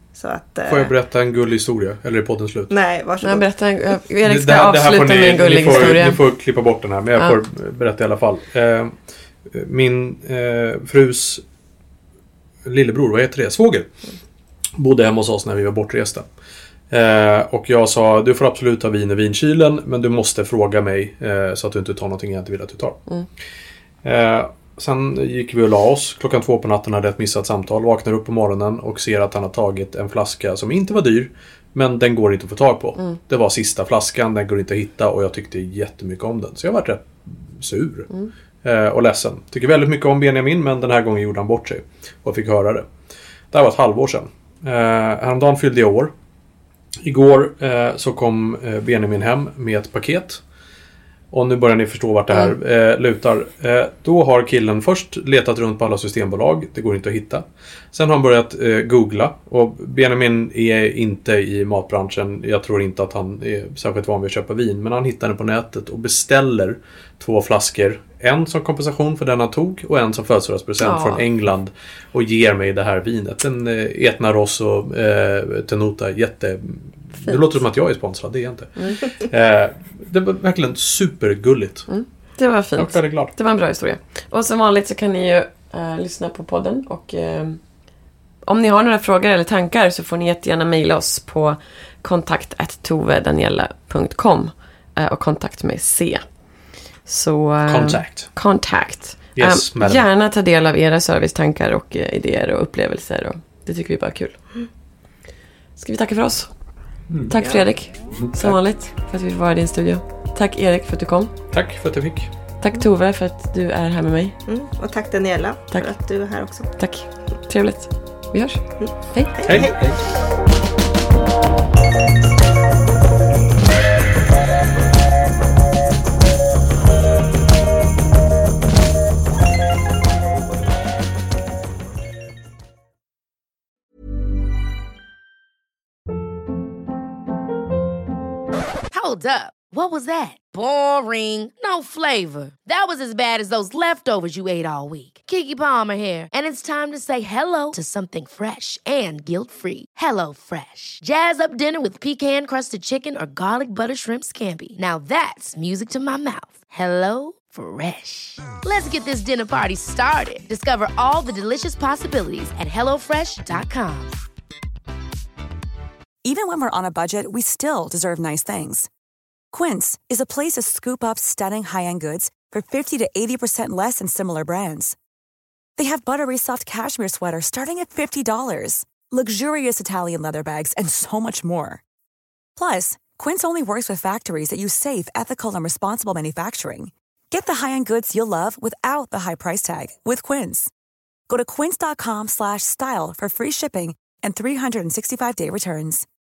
Så att, eh... Får jag berätta en gullig historia? Eller är podden slut? Nej, varsågod. Nej, berätta, Erik ska det här, avsluta det här med en gullig ni får, historia. Ni får klippa bort den här, men jag ja. får berätta i alla fall. Eh, min eh, frus lillebror, vad heter det? Svåger. Bodde hemma hos oss när vi var bortresta. Eh, och jag sa, du får absolut ha vin i vinkylen, men du måste fråga mig eh, så att du inte tar någonting jag inte vill att du tar. Mm. Eh, sen gick vi och la oss. Klockan två på natten hade ett missat samtal. Vaknar upp på morgonen och ser att han har tagit en flaska som inte var dyr, men den går inte att få tag på. Mm. Det var sista flaskan, den går inte att hitta, och jag tyckte jättemycket om den. Så jag var rätt sur mm. eh, och ledsen. Tycker väldigt mycket om Benjamin, men den här gången gjorde han bort sig och fick höra det. Det här var ett halvår sedan. Eh, häromdagen fyllde jag år. Igår eh, så kom eh, Benjamin hem med ett paket. Och nu börjar ni förstå vart det här eh, lutar. Eh, då har killen först letat runt på alla systembolag. Det går inte att hitta. Sen har han börjat eh, googla. Och Benjamin är inte i matbranschen. Jag tror inte att han är särskilt van vid att köpa vin. Men han hittar den på nätet och beställer två flaskor. En som kompensation för den han tog. Och en som födelsedagspresent ja. från England. Och ger mig det här vinet. En eh, Etna Rosso eh, Tenuta. Jätte... Fint. Det låter som att jag är sponsrad, det är jag inte. Mm. Eh, det var verkligen supergulligt. Mm. Det var fint. Jag var väldigt glad. Det var en bra historia. Och som vanligt så kan ni ju äh, lyssna på podden. Och äh, om ni har några frågor eller tankar så får ni jättegärna mejla oss på kontakt at tovedaniela punkt com äh, och kontakt med C. Så, äh, contact. Contact. Yes, äh, gärna ta del av era servicetankar och äh, idéer och upplevelser. Och det tycker vi bara är kul. Ska vi tacka för oss? Mm. Tack Fredrik, mm, som vanligt, för att vi får vara i din studio. Tack Erik för att du kom. Tack för att jag fick. Tack Tove för att du är här med mig. Mm. Och tack Daniela tack. för att du är här också. Tack, trevligt. Vi hörs. Mm. Hej. Hej. Hej. Hej. Hold up. What was that? Boring. No flavor. That was as bad as those leftovers you ate all week. Keke Palmer here, and it's time to say hello to something fresh and guilt-free. Hello Fresh. Jazz up dinner with pecan-crusted chicken or garlic butter shrimp scampi. Now that's music to my mouth. Hello Fresh. Let's get this dinner party started. Discover all the delicious possibilities at hello fresh dot com. Even when we're on a budget, we still deserve nice things. Quince is a place to scoop up stunning high-end goods for fifty to eighty percent less than similar brands. They have buttery soft cashmere sweaters starting at fifty dollars, luxurious Italian leather bags, and so much more. Plus, Quince only works with factories that use safe, ethical, and responsible manufacturing. Get the high-end goods you'll love without the high price tag with Quince. Go to quince dot com slash style for free shipping and three sixty-five day returns.